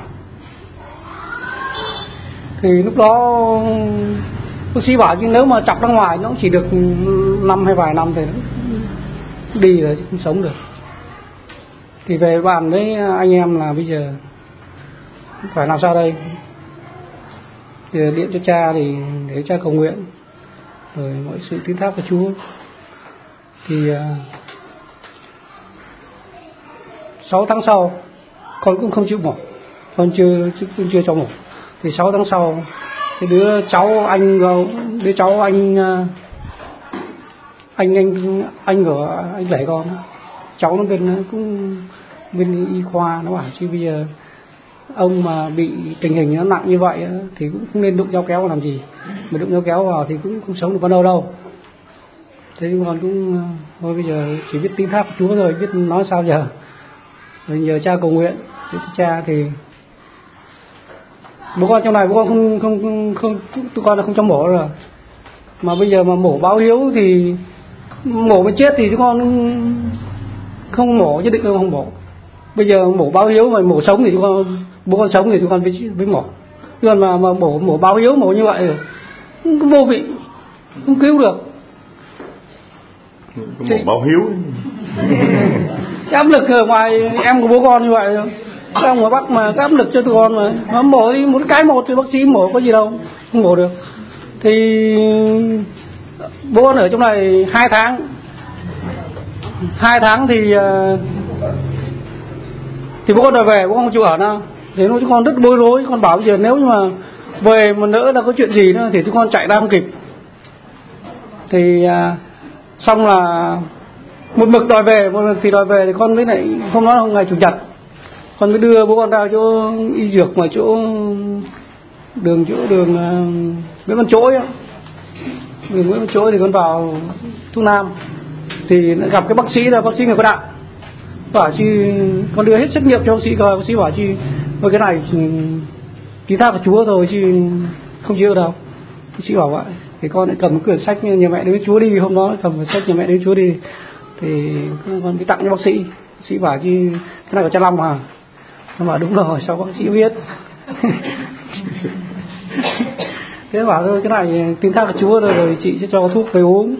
Thì lúc đó bác sĩ bảo chứ nếu mà chọc ra ngoài nó chỉ được năm hay vài năm thì nó đi rồi chứ không sống được. Thì về bàn với anh em là bây giờ phải làm sao đây, thì điện cho cha thì để cha cầu nguyện rồi mọi sự tín thác của Chúa. Thì 6 tháng sau con cũng không chịu mổ, con chưa cho mổ. Thì 6 tháng sau cái đứa cháu anh của anh rể con, cháu nó bên y khoa, nó bảo chứ bây giờ ông mà bị tình hình nó nặng như vậy thì cũng không nên đụng dao kéo làm gì, mà đụng dao kéo vào thì cũng không sống được bao đâu. Thế nhưng con cũng thôi bây giờ chỉ biết tín thác của Chúa rồi, biết nói sao giờ. Rồi giờ cha cầu nguyện với cha thì bố con trong này bố con không tụi con là không cho mổ rồi. Mà bây giờ mà mổ báo hiếu thì mổ mới chết thì tụi con không mổ, nhất định là không mổ. Bây giờ mổ báo hiếu mà mổ sống thì tụi con, bố con sống thì tụi con với mổ. Chứ còn mà mổ báo hiếu mổ như vậy rồi không vô vị, không cứu được. Mổ báo hiếu. Cái áp lực ở ngoài em của bố con như vậy rồi. Các ông ở Bắc mà cái áp lực cho tụi con mà nó mổ đi một cái một thì bác sĩ mổ có gì đâu, không mổ được. Thì bố con ở trong này 2 tháng thì bố con đòi về, bố con không chịu ở nữa. Thế nó chúng con rất bối rối, con bảo bây giờ nếu như mà về mà nữa là có chuyện gì nữa thì chúng con chạy ra không kịp. Thì xong là một mực đòi về, thì con với lại hôm đó ngày chủ nhật con mới đưa bố con ra chỗ y dược ngoài chỗ đường Nguyễn Văn Chỗi á. Đường Nguyễn Văn Chỗi thì con vào thuốc nam thì gặp cái bác sĩ người có đạo, bảo chứ con đưa hết xét nghiệm cho bác sĩ coi, bác sĩ bảo chứ với cái này tín thác của Chúa thôi chứ không chữa đâu. Bác sĩ bảo vậy thì con lại cầm cái quyển sách nhà mẹ đến Chúa đi, hôm đó cầm quyển sách nhà mẹ đến Chúa đi thì con đi tặng cho bác sĩ. Bác sĩ bảo chứ cái này của cha Long à? Nó bảo đúng rồi, sao bác sĩ biết. Thế bảo thôi cái này tín thác của Chúa rồi chị sẽ cho thuốc về uống.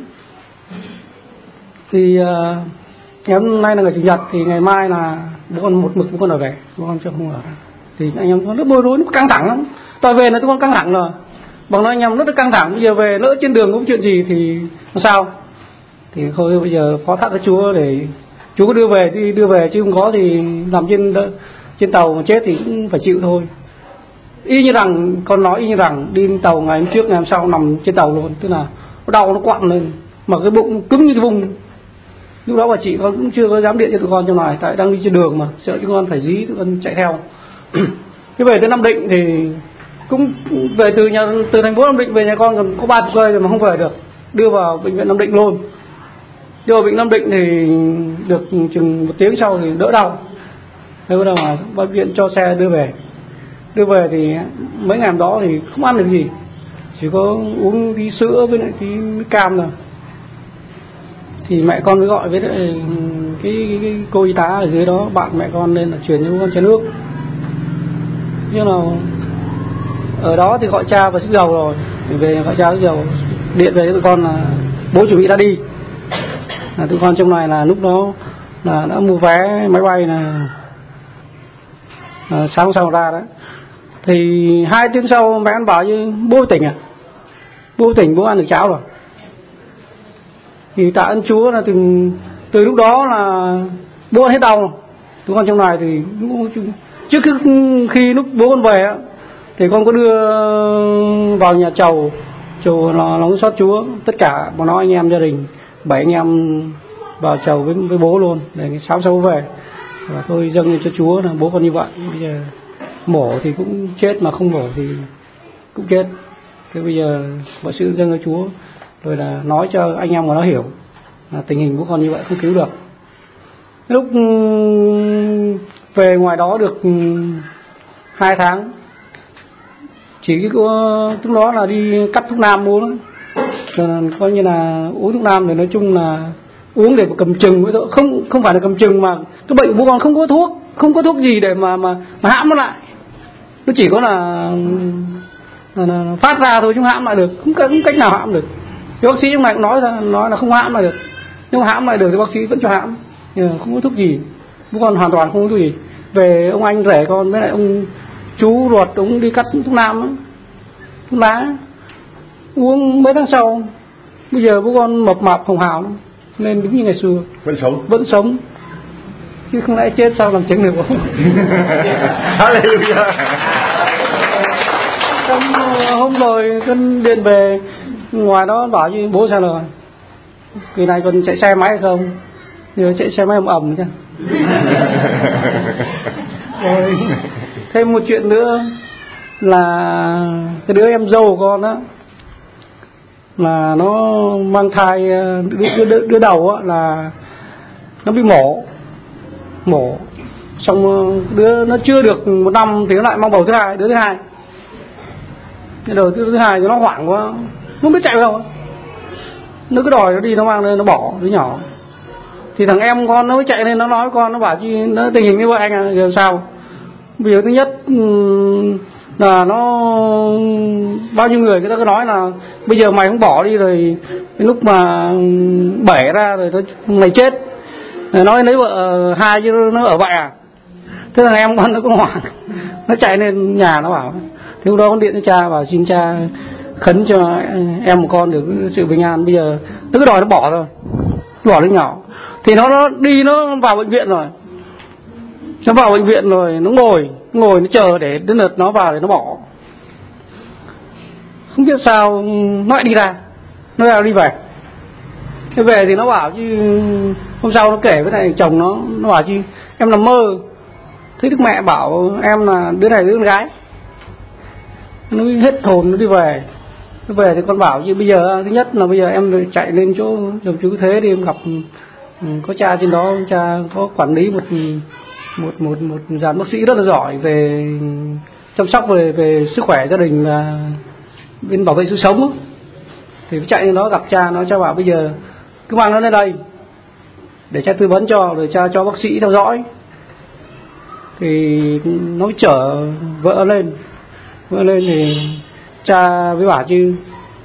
Thì ngày hôm nay là ngày chủ nhật thì ngày mai là bố con một mực bố con ở về, bố con cho không ở. Thì anh em con rất bối rối, nó căng thẳng lắm. Đòi về là tụi con căng thẳng rồi, bằng nói anh em rất là căng thẳng. Bây giờ về lỡ trên đường có chuyện gì thì làm sao? Thì thôi bây giờ phó thác với Chúa để Chúa có đưa về chứ không có thì nằm trên tàu mà chết thì cũng phải chịu thôi. Y như rằng con nói y như rằng đi tàu ngày hôm trước ngày hôm sau nằm trên tàu luôn, tức là nó đau nó quặn lên mà cái bụng cứng như cái vùng. Lúc đó bà chị con cũng chưa có dám điện cho tụi con trong này, tại đang đi trên đường mà sợ tụi con phải dí tụi con chạy theo. Thế về tới Nam Định thì cũng về từ thành phố Nam Định về nhà con còn có 30 cây rồi mà không về được, đưa vào bệnh viện Nam Định luôn. Đưa vào bệnh Nam Định thì được chừng 1 tiếng sau thì đỡ đau. Thế bắt đầu mà bệnh viện cho xe đưa về thì mấy ngày hôm đó thì không ăn được gì, chỉ có uống tí sữa với lại tí cam rồi. Thì mẹ con mới gọi với lại cái cô y tá ở dưới đó, bạn mẹ con lên là chuyển cho con chén nước. Nhưng mà ở đó thì gọi cha và sức dầu rồi, thì về gọi cha sức dầu điện về cho tụi con là bố chuẩn bị ra đi. Là tụi con trong này là lúc đó là đã mua vé máy bay là sáng sau ra đấy. Thì 2 tiếng sau mẹ ăn bảo như bố tỉnh à? Bố tỉnh, bố ăn được cháo rồi. Thì tạ ơn Chúa là từ lúc đó là bố ăn hết đau rồi. Tụi con trong này thì trước khi lúc bố con về á, thì con có đưa vào nhà chầu nó xót Chúa, tất cả bọn nó anh em gia đình 7 anh em vào chầu với bố luôn để sáng bố về, và tôi dâng cho Chúa là bố con như vậy. Bây giờ mổ thì cũng chết, mà không mổ thì cũng chết. Thế bây giờ vợ sự dâng cho Chúa, rồi là nói cho anh em của nó hiểu là tình hình bố con như vậy không cứu được. Lúc về ngoài đó được 2 tháng, chỉ có lúc đó là đi cắt thuốc nam uống, coi như là uống thuốc nam thì nói chung là uống để cầm chừng, với không phải là cầm chừng, mà cái bệnh của bố con không có thuốc gì để mà hãm nó lại, nó chỉ có là phát ra thôi chứ không hãm lại được, không cách nào hãm được. Thì bác sĩ trong này cũng nói là không hãm lại được, nếu hãm lại được thì bác sĩ vẫn cho hãm, nhưng không có thuốc gì, bố con hoàn toàn không có thuốc gì. Về ông anh rể con với lại ông chú ruột ông đi cắt thuốc nam đó, thuốc lá uống mấy tháng sau, bây giờ bố con mập mạp hồng hào nên đúng như ngày xưa, vẫn sống chứ không lẽ chết sao làm chứng được không? Hôm rồi con điện về ngoài đó bảo như bố sao rồi, kỳ này còn chạy xe máy hay không? Giờ chạy xe máy ầm chứ. Rồi thêm một chuyện nữa là cái đứa em dâu của con đó, là nó mang thai đứa đầu á, là nó bị mổ xong đứa nó chưa được 1 năm thì nó lại mang bầu thứ hai, đứa thứ hai. Cái đầu thứ hai thì nó hoảng quá, nó không biết chạy đâu, nó cứ đòi nó đi, nó mang lên nó bỏ đứa nhỏ. Thì thằng em con nó mới chạy lên, nó nói con, nó bảo chi nó tình hình như vậy anh à, giờ sao? Vì thứ nhất là nó bao nhiêu người ta cứ nói là bây giờ mày không bỏ đi rồi cái lúc mà bể ra rồi mày chết, nói lấy vợ hai chứ nó ở vậy à. Thế thằng em con nó cũng hoảng, nó chạy lên nhà nó bảo, thế lúc đó con điện cho cha bảo xin cha khấn cho em một con được sự bình an. Bây giờ nó cứ đòi nó bỏ thôi, bỏ đứa nhỏ. Thì nó đi, nó vào bệnh viện rồi, nó vào bệnh viện rồi nó ngồi nó chờ để đến lượt nó vào để nó bỏ. Không biết sao nó lại đi ra, nó ra đi về. Thế về thì nó bảo chứ hôm sau nó kể với lại chồng nó bảo chứ em nằm mơ thấy đức mẹ bảo em là đứa này đứa con gái. Nó hết hồn nó đi về. Nó về thì con bảo chứ bây giờ thứ nhất là bây giờ em chạy lên chỗ đồng chú Thế đi, em gặp có cha trên đó, cha có quản lý một dàn bác sĩ rất là giỏi về chăm sóc về sức khỏe gia đình và bên bảo vệ sự sống. Thì chạy lên đó gặp cha, nói cha bảo bây giờ cứ mang nó lên đây để cha tư vấn cho, rồi cha cho bác sĩ theo dõi. Thì nó chở vợ lên thì cha mới bảo chứ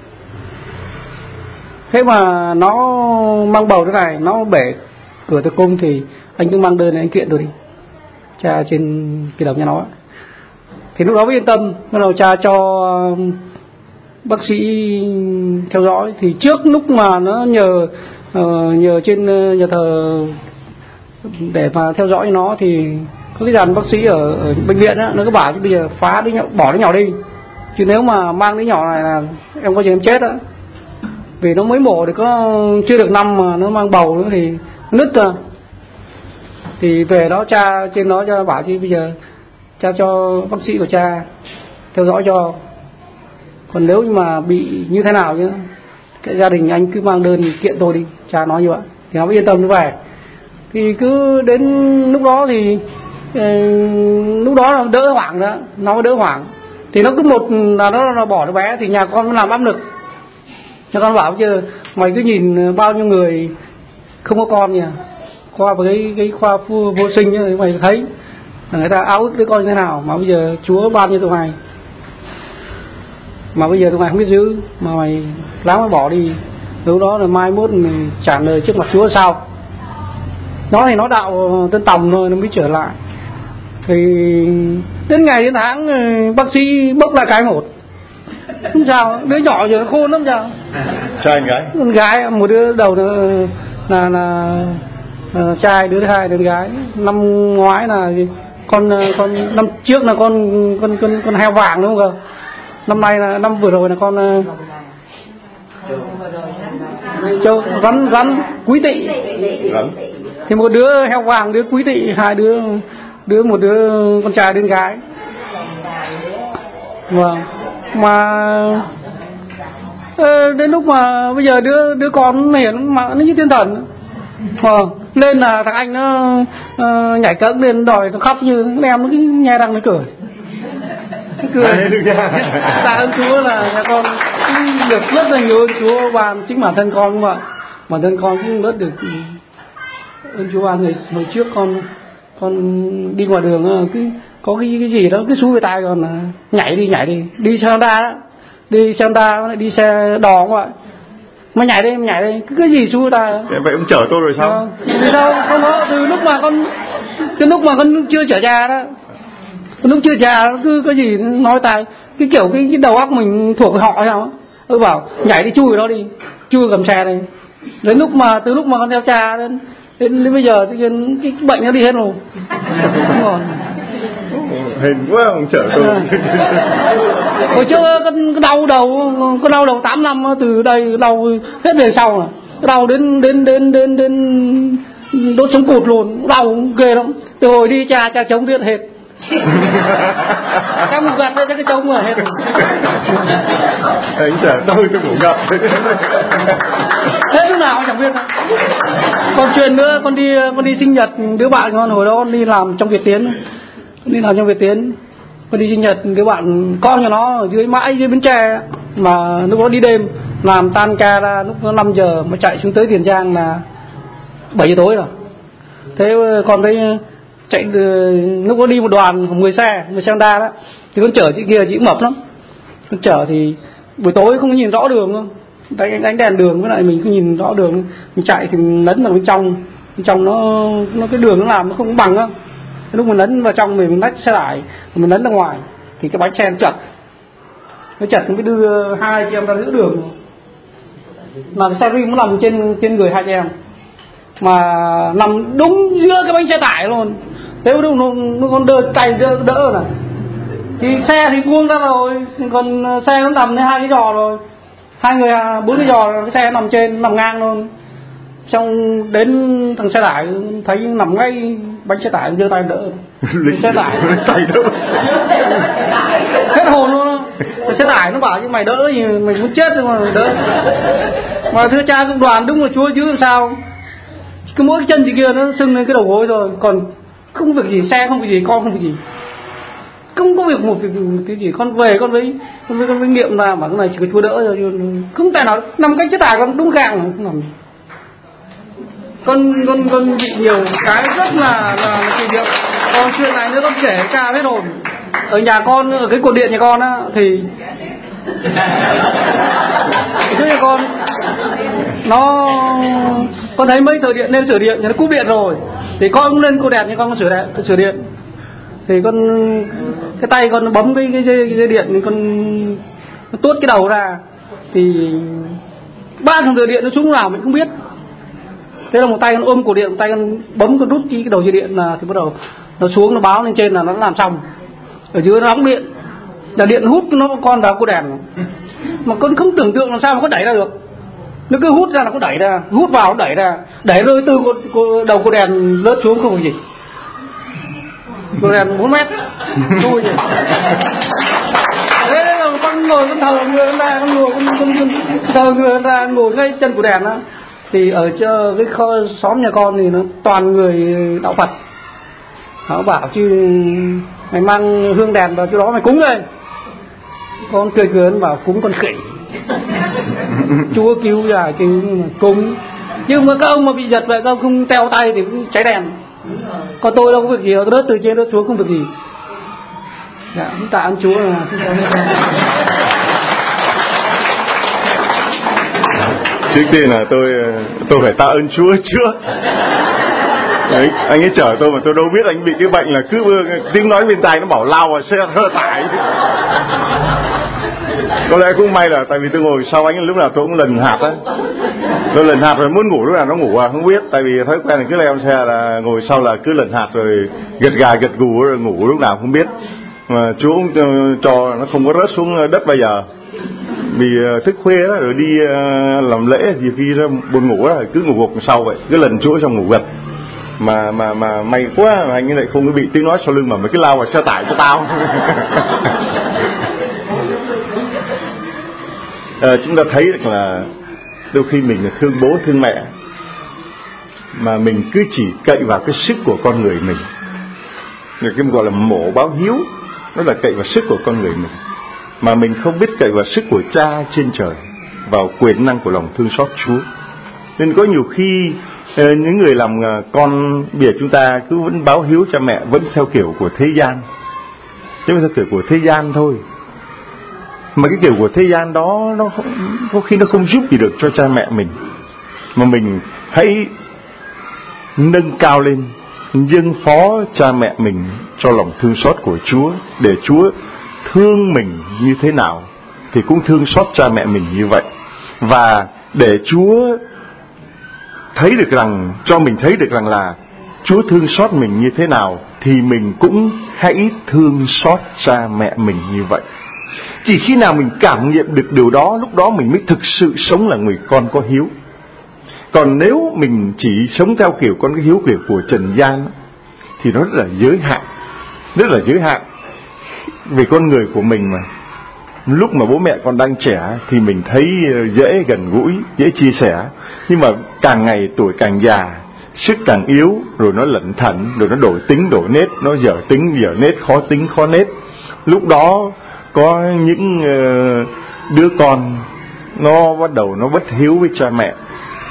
thế mà nó mang bầu thế này, nó bể cửa tử cung thì anh cứ mang đơn này anh kiện rồi đi, cha trên cái đầu nhà nó. Thì lúc đó mới yên tâm, bắt đầu cha cho bác sĩ theo dõi. Thì trước lúc mà nó nhờ trên nhà thờ để mà theo dõi nó thì có cái dàn bác sĩ ở bệnh viện á, nó cứ bảo chứ bây giờ phá đứa nhỏ, bỏ đứa nhỏ đi, chứ nếu mà mang đứa nhỏ này là em có gì em chết á. Vì nó mới mổ thì có chưa được năm mà nó mang bầu nữa thì nứt ra. Thì về đó cha trên đó cho bảo chứ bây giờ cha cho bác sĩ của cha theo dõi cho, còn nếu như mà bị như thế nào nhá, cái gia đình anh cứ mang đơn kiện tôi đi, cha nói như vậy thì nó mới yên tâm nó về. Thì cứ đến lúc đó thì lúc đó là đỡ hoảng đó, nó mới đỡ hoảng. Thì nó cứ một là nó bỏ đứa bé thì nhà con nó làm áp lực. Nhà con bảo chứ mày cứ nhìn bao nhiêu người không có con nhỉ, qua với cái khoa vô sinh ấy, mày thấy là người ta ao ước đứa con như thế nào, mà bây giờ Chúa ban cho tụi mày, mà bây giờ tụi mày không biết giữ, mà mày láng mới bỏ đi. Lúc đó là mai mốt mày trả lời trước mặt Chúa sao. Nó thì nó đạo Tân Tòng thôi, nó mới trở lại. Thì đến ngày đến tháng bác sĩ bốc lại cái một, không sao, đứa nhỏ giờ nó khôn lắm sao. Trai anh gái? Con gái, một đứa đầu là trai, đứa thứ hai đứa gái. Năm ngoái là Con năm trước là con heo vàng đúng không? Năm nay là năm vừa rồi là con châu rắn quý tỵ. Thì một đứa heo vàng, đứa quý tỵ, hai đứa một đứa con trai đứa gái. Vâng. Mà đến lúc mà bây giờ đứa con này mà nó như thiên thần. Lên là thằng anh nó nhảy cẫng lên đòi nó khóc, như em nó cứ nhe răng nó cười. Tạ ơn Chúa là nhà con được rất là nhiều ơn Chúa ban, chính bản thân con cũng vậy. Bản thân con cũng rất được ơn Chúa ban. Hồi trước con đi ngoài đường cứ có cái gì đó cứ xúi về tai còn nhảy đi xe Honda đó, đi xe Honda đi xe đò cũng vậy, mà nhảy đây cứ cái gì xúi về tai. Vậy ông chở tôi rồi sao? Vì sao không có, từ lúc mà con chưa chở cha đó, lúc chưa già cứ cái gì nói tai, cái kiểu cái đầu óc mình thuộc về họ hay sao á. Bảo nhảy đi, chui đó đi, chui cầm xe đây. Đến từ lúc mà con theo cha đến bây giờ tự nhiên cái bệnh nó đi hết rồi. Không còn. Hên quá ông chở tôi. Hồi trước con đau đầu 8 năm từ đây đau hết đời sau rồi. Đau đến đốt sống cụt luôn, đau ghê lắm. Từ hồi đi cha chống điện hết. Các một gạt cho cái trống mà hết. Anh chở tôi cũng gặp. Thế lúc nào chẳng biết đâu. Còn chuyện nữa, con đi sinh nhật đứa bạn con, hồi đó con đi làm trong Việt Tiến. Con đi sinh nhật đứa bạn con cho nó ở dưới Bến Tre, mà lúc đó đi đêm làm tan ca ra lúc nó 5 giờ mà chạy xuống tới Tiền Giang là 7 giờ tối rồi. Thế con thấy chạy lúc đó đi một đoàn 10 xe Honda đó, thì con chở chị kia, chị cũng mập lắm. Con chở thì buổi tối không nhìn rõ đường không, đánh đèn đường với lại mình không nhìn rõ đường, mình chạy thì lấn vào bên trong nó cái đường nó làm nó không bằng á. Lúc mình lấn vào trong mình lách xe tải, mình lấn ra ngoài thì cái bánh xe nó chật nó mới đưa hai chị em ra giữa đường, mà cái xe rim nó nằm trên người hai chị em, mà nằm đúng giữa cái bánh xe tải luôn. Thế nó còn tay đỡ này, thì xe thì buông ra rồi, còn xe nó nằm lên 2 cái giò rồi, 2 người 4 cái giò, cái xe nằm trên nằm ngang luôn. Xong đến thằng xe tải thấy nằm ngay bánh xe tải, giơ tay đỡ xe tải tay đỡ hết hồn luôn. Xe tải nó bảo chứ mày đỡ gì, mày muốn chết rồi mà đỡ. Mà thưa cha công đoàn đúng là Chúa chứ làm sao, cái mỗi cái chân thì kia nó sưng lên cái đầu gối rồi, còn không việc gì, xe không việc gì, con không việc gì, không có việc một cái gì. Con về con với nghiệm là mà cái này chỉ có Chúa đỡ rồi, không tài nào nằm cách chế tải con đúng gàng không nằm. Con bị nhiều cái rất là kỷ niệm. Còn chuyện này nữa con kể cha hết hồn. Ở nhà con, ở cái cột điện nhà con á, thì trước nhà con con thấy mấy thợ điện nên sửa điện thì nó cúp điện rồi, thì con cũng lên cột đèn, nhưng con sửa điện thì cái tay con bấm cái dây điện thì con tuốt cái đầu ra, thì 3 thằng thợ điện nó xuống nào mình không biết. Thế là một tay con ôm cổ điện, một tay con bấm, con rút cái đầu dây điện là thì bắt đầu nó xuống, nó báo lên trên là nó làm xong. Ở dưới nó đóng điện, là điện hút nó con vào cổ đèn, mà con không tưởng tượng làm sao mà có đẩy ra được. Nó cứ hút ra là có đẩy ra, hút vào đẩy ra, đẩy rơi từ đầu cổ đèn rớt xuống không có gì. Cổ đèn 4 mét thôi gì. Thế là con ngồi, con thờ người ra, ngồi ngay chân của đèn đó. Thì ở cái xóm nhà con thì nó toàn người đạo Phật. Họ bảo chứ mày mang hương đèn vào chỗ đó mày cúng lên. Con cười nó bảo cúng con khỉ. Chúa cứu giải cứu mà cúng. Nhưng mà các ông mà bị giật vậy, các ông không teo tay thì cũng cháy đèn. Còn tôi đâu có việc gì, tôi đớt từ trên đớt xuống không việc gì. Dạ, tạ ơn Chúa là xin cảm ơn. Trước tiên là tôi phải tạ ơn Chúa trước. Đấy, anh ấy chở tôi mà tôi đâu biết anh bị cái bệnh là cứ tiếng nói bên tai nó bảo lao vào xe thơ tải. Có lẽ cũng may là tại vì tôi ngồi sau anh lúc nào tôi cũng lần hạt á. Tôi lần hạt rồi muốn ngủ lúc nào nó ngủ không biết. Tại vì thói quen là cứ leo xe là ngồi sau là cứ lần hạt rồi gật gà gật gù rồi ngủ lúc nào không biết. Mà chú cũng cho nó không có rớt xuống đất bao giờ. Vì thức khuya đó, rồi đi làm lễ thì khi nó buồn ngủ đó, cứ ngủ gục sau vậy, cứ lần chuỗi xong ngủ gật. Mà may quá mà anh ấy lại không có bị tiếng nói sau lưng mà mày cứ lao vào xe tải cho tao. Chúng ta thấy được là đôi khi mình là thương bố thương mẹ mà mình cứ chỉ cậy vào cái sức của con người mình. Người cái gọi là mổ báo hiếu, nó là cậy vào sức của con người mình, mà mình không biết cậy vào sức của Cha trên trời, vào quyền năng của lòng thương xót Chúa. Nên có nhiều khi những người làm con bây giờ chúng ta cứ vẫn báo hiếu cha mẹ vẫn theo kiểu của thế gian, chứ không theo kiểu của thế gian thôi. Mà cái kiểu của thế gian đó nó có khi nó không giúp gì được cho cha mẹ mình. Mà mình hãy nâng cao lên, dâng phó cha mẹ mình cho lòng thương xót của Chúa, để Chúa thương mình như thế nào thì cũng thương xót cha mẹ mình như vậy. Và để Chúa thấy được rằng, cho mình thấy được rằng là Chúa thương xót mình như thế nào thì mình cũng hãy thương xót cha mẹ mình như vậy. Chỉ khi nào mình cảm nghiệm được điều đó, lúc đó mình mới thực sự sống là người con có hiếu. Còn nếu mình chỉ sống theo kiểu con cái hiếu kiểu của trần gian thì nó rất là giới hạn, rất là giới hạn. Vì con người của mình mà, lúc mà bố mẹ còn đang trẻ thì mình thấy dễ gần gũi, dễ chia sẻ. Nhưng mà càng ngày tuổi càng già, sức càng yếu, rồi nó lẩn thẩn, rồi nó đổi tính đổi nết, nó dở tính dở nết, khó tính khó nết. Lúc đó có những đứa con nó bắt đầu nó bất hiếu với cha mẹ,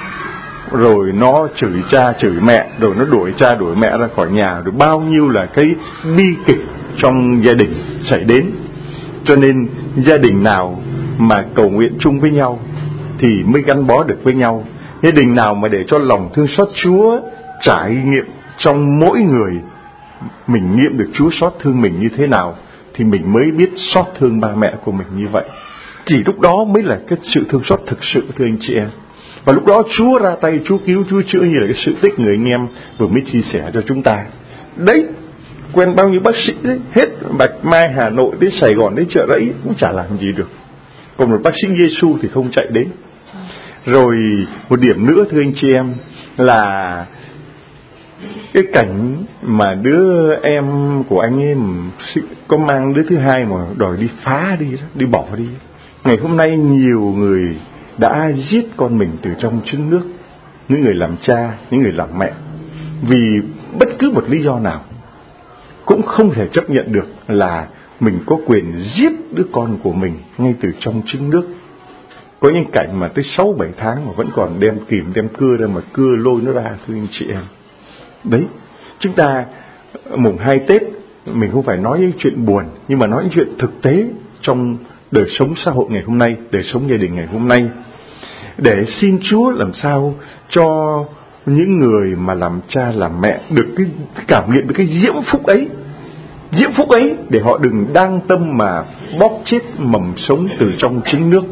rồi nó chửi cha chửi mẹ, rồi nó đuổi cha đuổi mẹ ra khỏi nhà, rồi bao nhiêu là cái bi kịch trong gia đình xảy đến. Cho nên gia đình nào mà cầu nguyện chung với nhau thì mới gắn bó được với nhau. Gia đình nào mà để cho lòng thương xót Chúa trải nghiệm trong mỗi người, mình nghiệm được Chúa xót thương mình như thế nào thì mình mới biết xót thương ba mẹ của mình như vậy. Chỉ lúc đó mới là cái sự thương xót thực sự, thưa anh chị em. Và lúc đó Chúa ra tay, Chúa cứu, Chúa chữa, như là cái sự tích người anh em vừa mới chia sẻ cho chúng ta. Đấy, quen bao nhiêu bác sĩ đấy, hết Bạch Mai, Hà Nội đến Sài Gòn đến Chợ Rẫy cũng chả làm gì được. Còn một bác sĩ Giêsu thì không chạy đến. Rồi một điểm nữa thưa anh chị em là cái cảnh mà đứa em của anh ấy có mang đứa thứ hai mà đòi đi phá đi, đi bỏ đi. Ngày hôm nay nhiều người đã giết con mình từ trong trứng nước, những người làm cha, những người làm mẹ, vì bất cứ một lý do nào cũng không thể chấp nhận được là mình có quyền giết đứa con của mình ngay từ trong trứng nước. Có những cảnh mà tới 6-7 tháng mà vẫn còn đem kìm đem cưa ra mà cưa lôi nó ra, thưa anh chị em. Đấy, chúng ta mùng 2 Tết mình không phải nói những chuyện buồn, nhưng mà nói những chuyện thực tế trong đời sống xã hội ngày hôm nay, đời sống gia đình ngày hôm nay, để xin Chúa làm sao cho những người mà làm cha làm mẹ được cái cảm nghiệm được cái diễm phúc ấy, để họ đừng đang tâm mà bóp chết mầm sống từ trong trứng nước.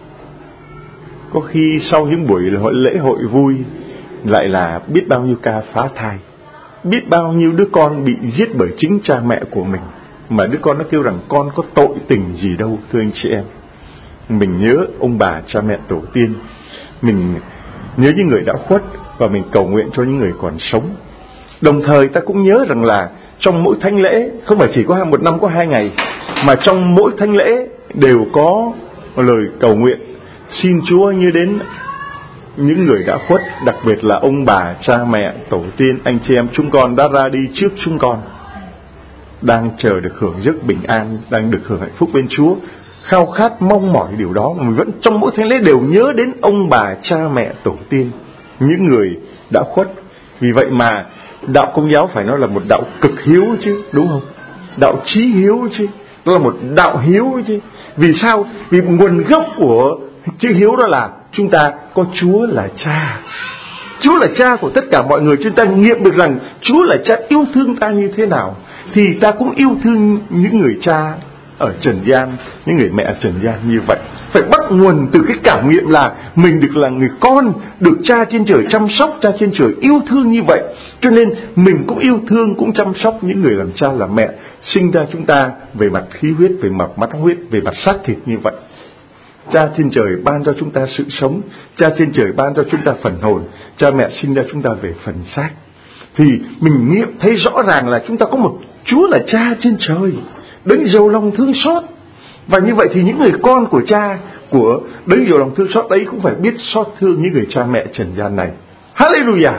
Có khi sau những buổi lễ hội vui lại là biết bao nhiêu ca phá thai, biết bao nhiêu đứa con bị giết bởi chính cha mẹ của mình, mà đứa con nó kêu rằng con có tội tình gì đâu, thưa anh chị em. Mình nhớ ông bà cha mẹ tổ tiên, mình nhớ những người đã khuất, và mình cầu nguyện cho những người còn sống. Đồng thời ta cũng nhớ rằng là trong mỗi thánh lễ, không phải chỉ có một năm có 2 ngày, mà trong mỗi thánh lễ đều có lời cầu nguyện xin Chúa như đến những người đã khuất, đặc biệt là ông bà, cha mẹ, tổ tiên, anh chị em chúng con đã ra đi trước chúng con, đang chờ được hưởng giấc bình an, đang được hưởng hạnh phúc bên Chúa, khao khát mong mỏi điều đó, mà mình vẫn trong mỗi thánh lễ đều nhớ đến ông bà, cha mẹ, tổ tiên, những người đã khuất. Vì vậy mà đạo Công giáo phải nói là một đạo cực hiếu chứ, đúng không? Đạo chí hiếu chứ, đó là một đạo hiếu chứ. Vì sao? Vì nguồn gốc của chữ hiếu đó là chúng ta có Chúa là cha. Chúa là cha của tất cả mọi người. Chúng ta nghiệm được rằng Chúa là cha yêu thương ta như thế nào, thì ta cũng yêu thương những người cha ở trần gian, những người mẹ ở trần gian như vậy. Phải bắt nguồn từ cái cảm nghiệm là mình được là người con, được cha trên trời chăm sóc, cha trên trời yêu thương như vậy. Cho nên mình cũng yêu thương, cũng chăm sóc những người làm cha làm mẹ sinh ra chúng ta về mặt khí huyết, về mặt mắt huyết, về mặt xác thịt như vậy. Cha trên trời ban cho chúng ta sự sống, cha trên trời ban cho chúng ta phần hồn, cha mẹ sinh ra chúng ta về phần xác. Thì mình nghiệm thấy rõ ràng là chúng ta có một Chúa là cha trên trời, đấng giàu lòng thương xót. Và như vậy thì những người con của cha, của đấng giàu lòng thương xót đấy cũng phải biết xót thương những người cha mẹ trần gian này. Hallelujah.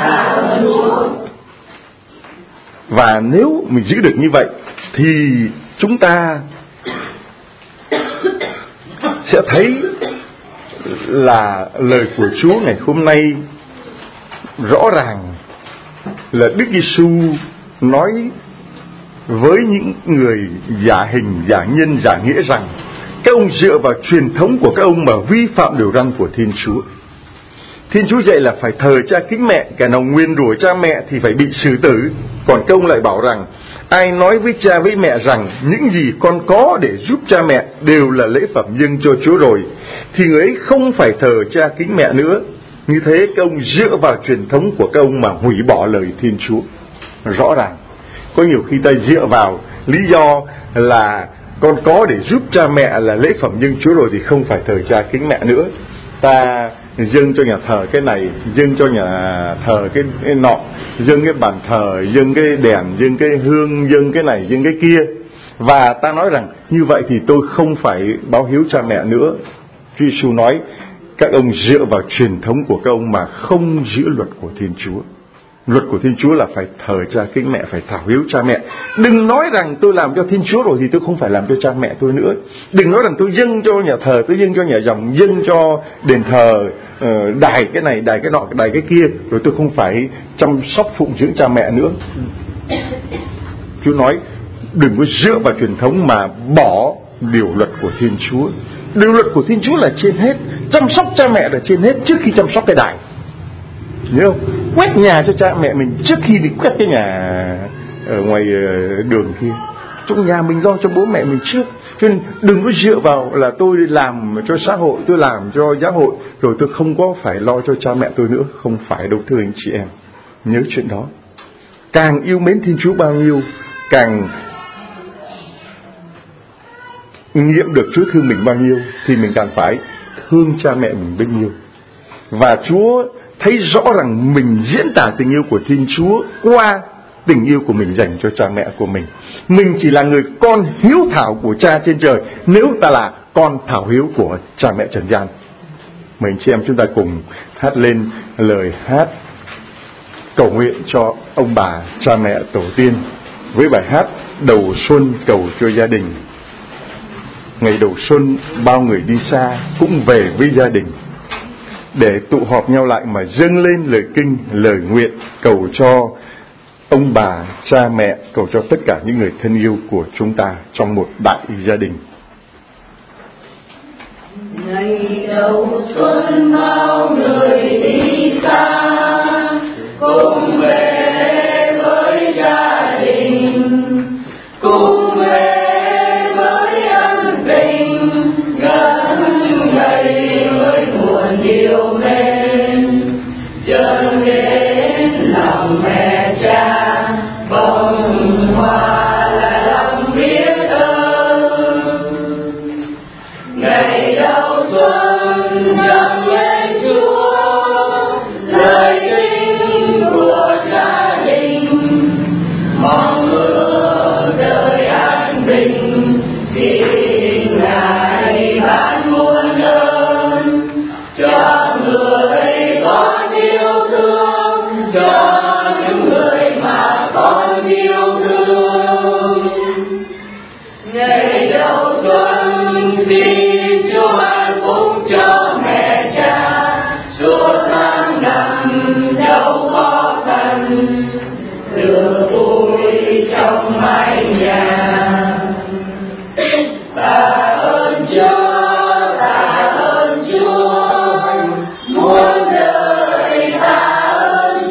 Và nếu mình giữ được như vậy thì chúng ta sẽ thấy là lời của Chúa ngày hôm nay rõ ràng là Đức Giêsu nói với những người giả hình, giả nhân, giả nghĩa rằng các ông dựa vào truyền thống của các ông mà vi phạm điều răn của Thiên Chúa. Thiên Chúa dạy là phải thờ cha kính mẹ, kẻ nào nguyền rủa cha mẹ thì phải bị xử tử. Còn các ông lại bảo rằng ai nói với cha với mẹ rằng những gì con có để giúp cha mẹ đều là lễ phẩm dâng cho Chúa rồi, thì người ấy không phải thờ cha kính mẹ nữa. Như thế các ông dựa vào truyền thống của các ông mà hủy bỏ lời Thiên Chúa. Rõ ràng có nhiều khi ta dựa vào lý do là con có để giúp cha mẹ là lễ phẩm dâng Chúa rồi thì không phải thờ cha kính mẹ nữa. Ta dâng cho nhà thờ cái này, dâng cho nhà thờ cái nọ, dâng cái bàn thờ, dâng cái đèn, dâng cái hương, dâng cái này, dâng cái kia. Và ta nói rằng như vậy thì tôi không phải báo hiếu cha mẹ nữa. Chúa Giêsu nói các ông dựa vào truyền thống của các ông mà không giữ luật của Thiên Chúa. Luật của Thiên Chúa là phải thờ cha kính mẹ, phải thảo hiếu cha mẹ. Đừng nói rằng tôi làm cho Thiên Chúa rồi thì tôi không phải làm cho cha mẹ tôi nữa. Đừng nói rằng tôi dâng cho nhà thờ, tôi dâng cho nhà dòng, dâng cho đền thờ, đài cái này, đài cái nọ, đài cái kia, rồi tôi không phải chăm sóc phụng dưỡng cha mẹ nữa. Chúa nói đừng có dựa vào truyền thống mà bỏ điều luật của Thiên Chúa. Điều luật của Thiên Chúa là trên hết, chăm sóc cha mẹ là trên hết trước khi chăm sóc cái đài. Nhớ không? Quét nhà cho cha mẹ mình trước khi đi quét cái nhà ở ngoài đường kia. Trong nhà mình lo cho bố mẹ mình trước. Cho nên đừng có dựa vào là tôi làm cho xã hội, tôi làm cho giáo hội, rồi tôi không có phải lo cho cha mẹ tôi nữa. Không phải đâu thưa anh chị em. Nhớ chuyện đó. Càng yêu mến Thiên Chúa bao nhiêu, càng nghiệm được Chúa thương mình bao nhiêu, thì mình càng phải thương cha mẹ mình bấy nhiêu. Và Chúa thấy rõ rằng mình diễn tả tình yêu của Thiên Chúa qua tình yêu của mình dành cho cha mẹ của mình. Mình chỉ là người con hiếu thảo của cha trên trời nếu ta là con thảo hiếu của cha mẹ trần gian. Mời anh chị em chúng ta cùng hát lên lời hát cầu nguyện cho ông bà, cha mẹ, tổ tiên với bài hát Đầu Xuân cầu cho gia đình. Ngày đầu xuân bao người đi xa cũng về với gia đình, để tụ họp nhau lại mà dâng lên lời kinh, lời nguyện cầu cho ông bà, cha mẹ, cầu cho tất cả những người thân yêu của chúng ta trong một đại gia đình. Ngày đầu xuân bao người đi xa cùng về với gia đình, cùng về với ân tình, gắn đầy với nguồn yêu mến, dâng đến lòng mẹ cha bông hoa là lòng biết ơn. Ngày đầu xuân dâng lên Chúa lời kinh của gia đình, mong ước đời an bình, xin Ngài ban muôn ơn cho người con yêu thương, cho những người mà con yêu thương. Ngày đầu xuân xin Chúa ban phúc cho mẹ cha suốt tháng năm dẫu khó khăn, được vui trong mái nhà. Tạ ơn Chúa, tạ ơn Chúa, muôn đời tạ ơn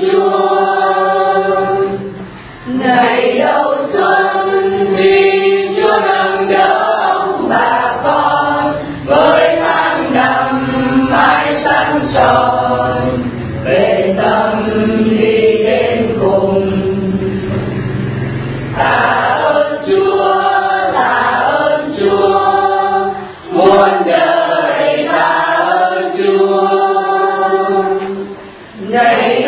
Chúa. Ngày đầu xuân xin Chúa nâng đỡ tròn bên tâm đi đến cùng. Tạ ơn Chúa, muôn đời tạ ơn Chúa. Ngày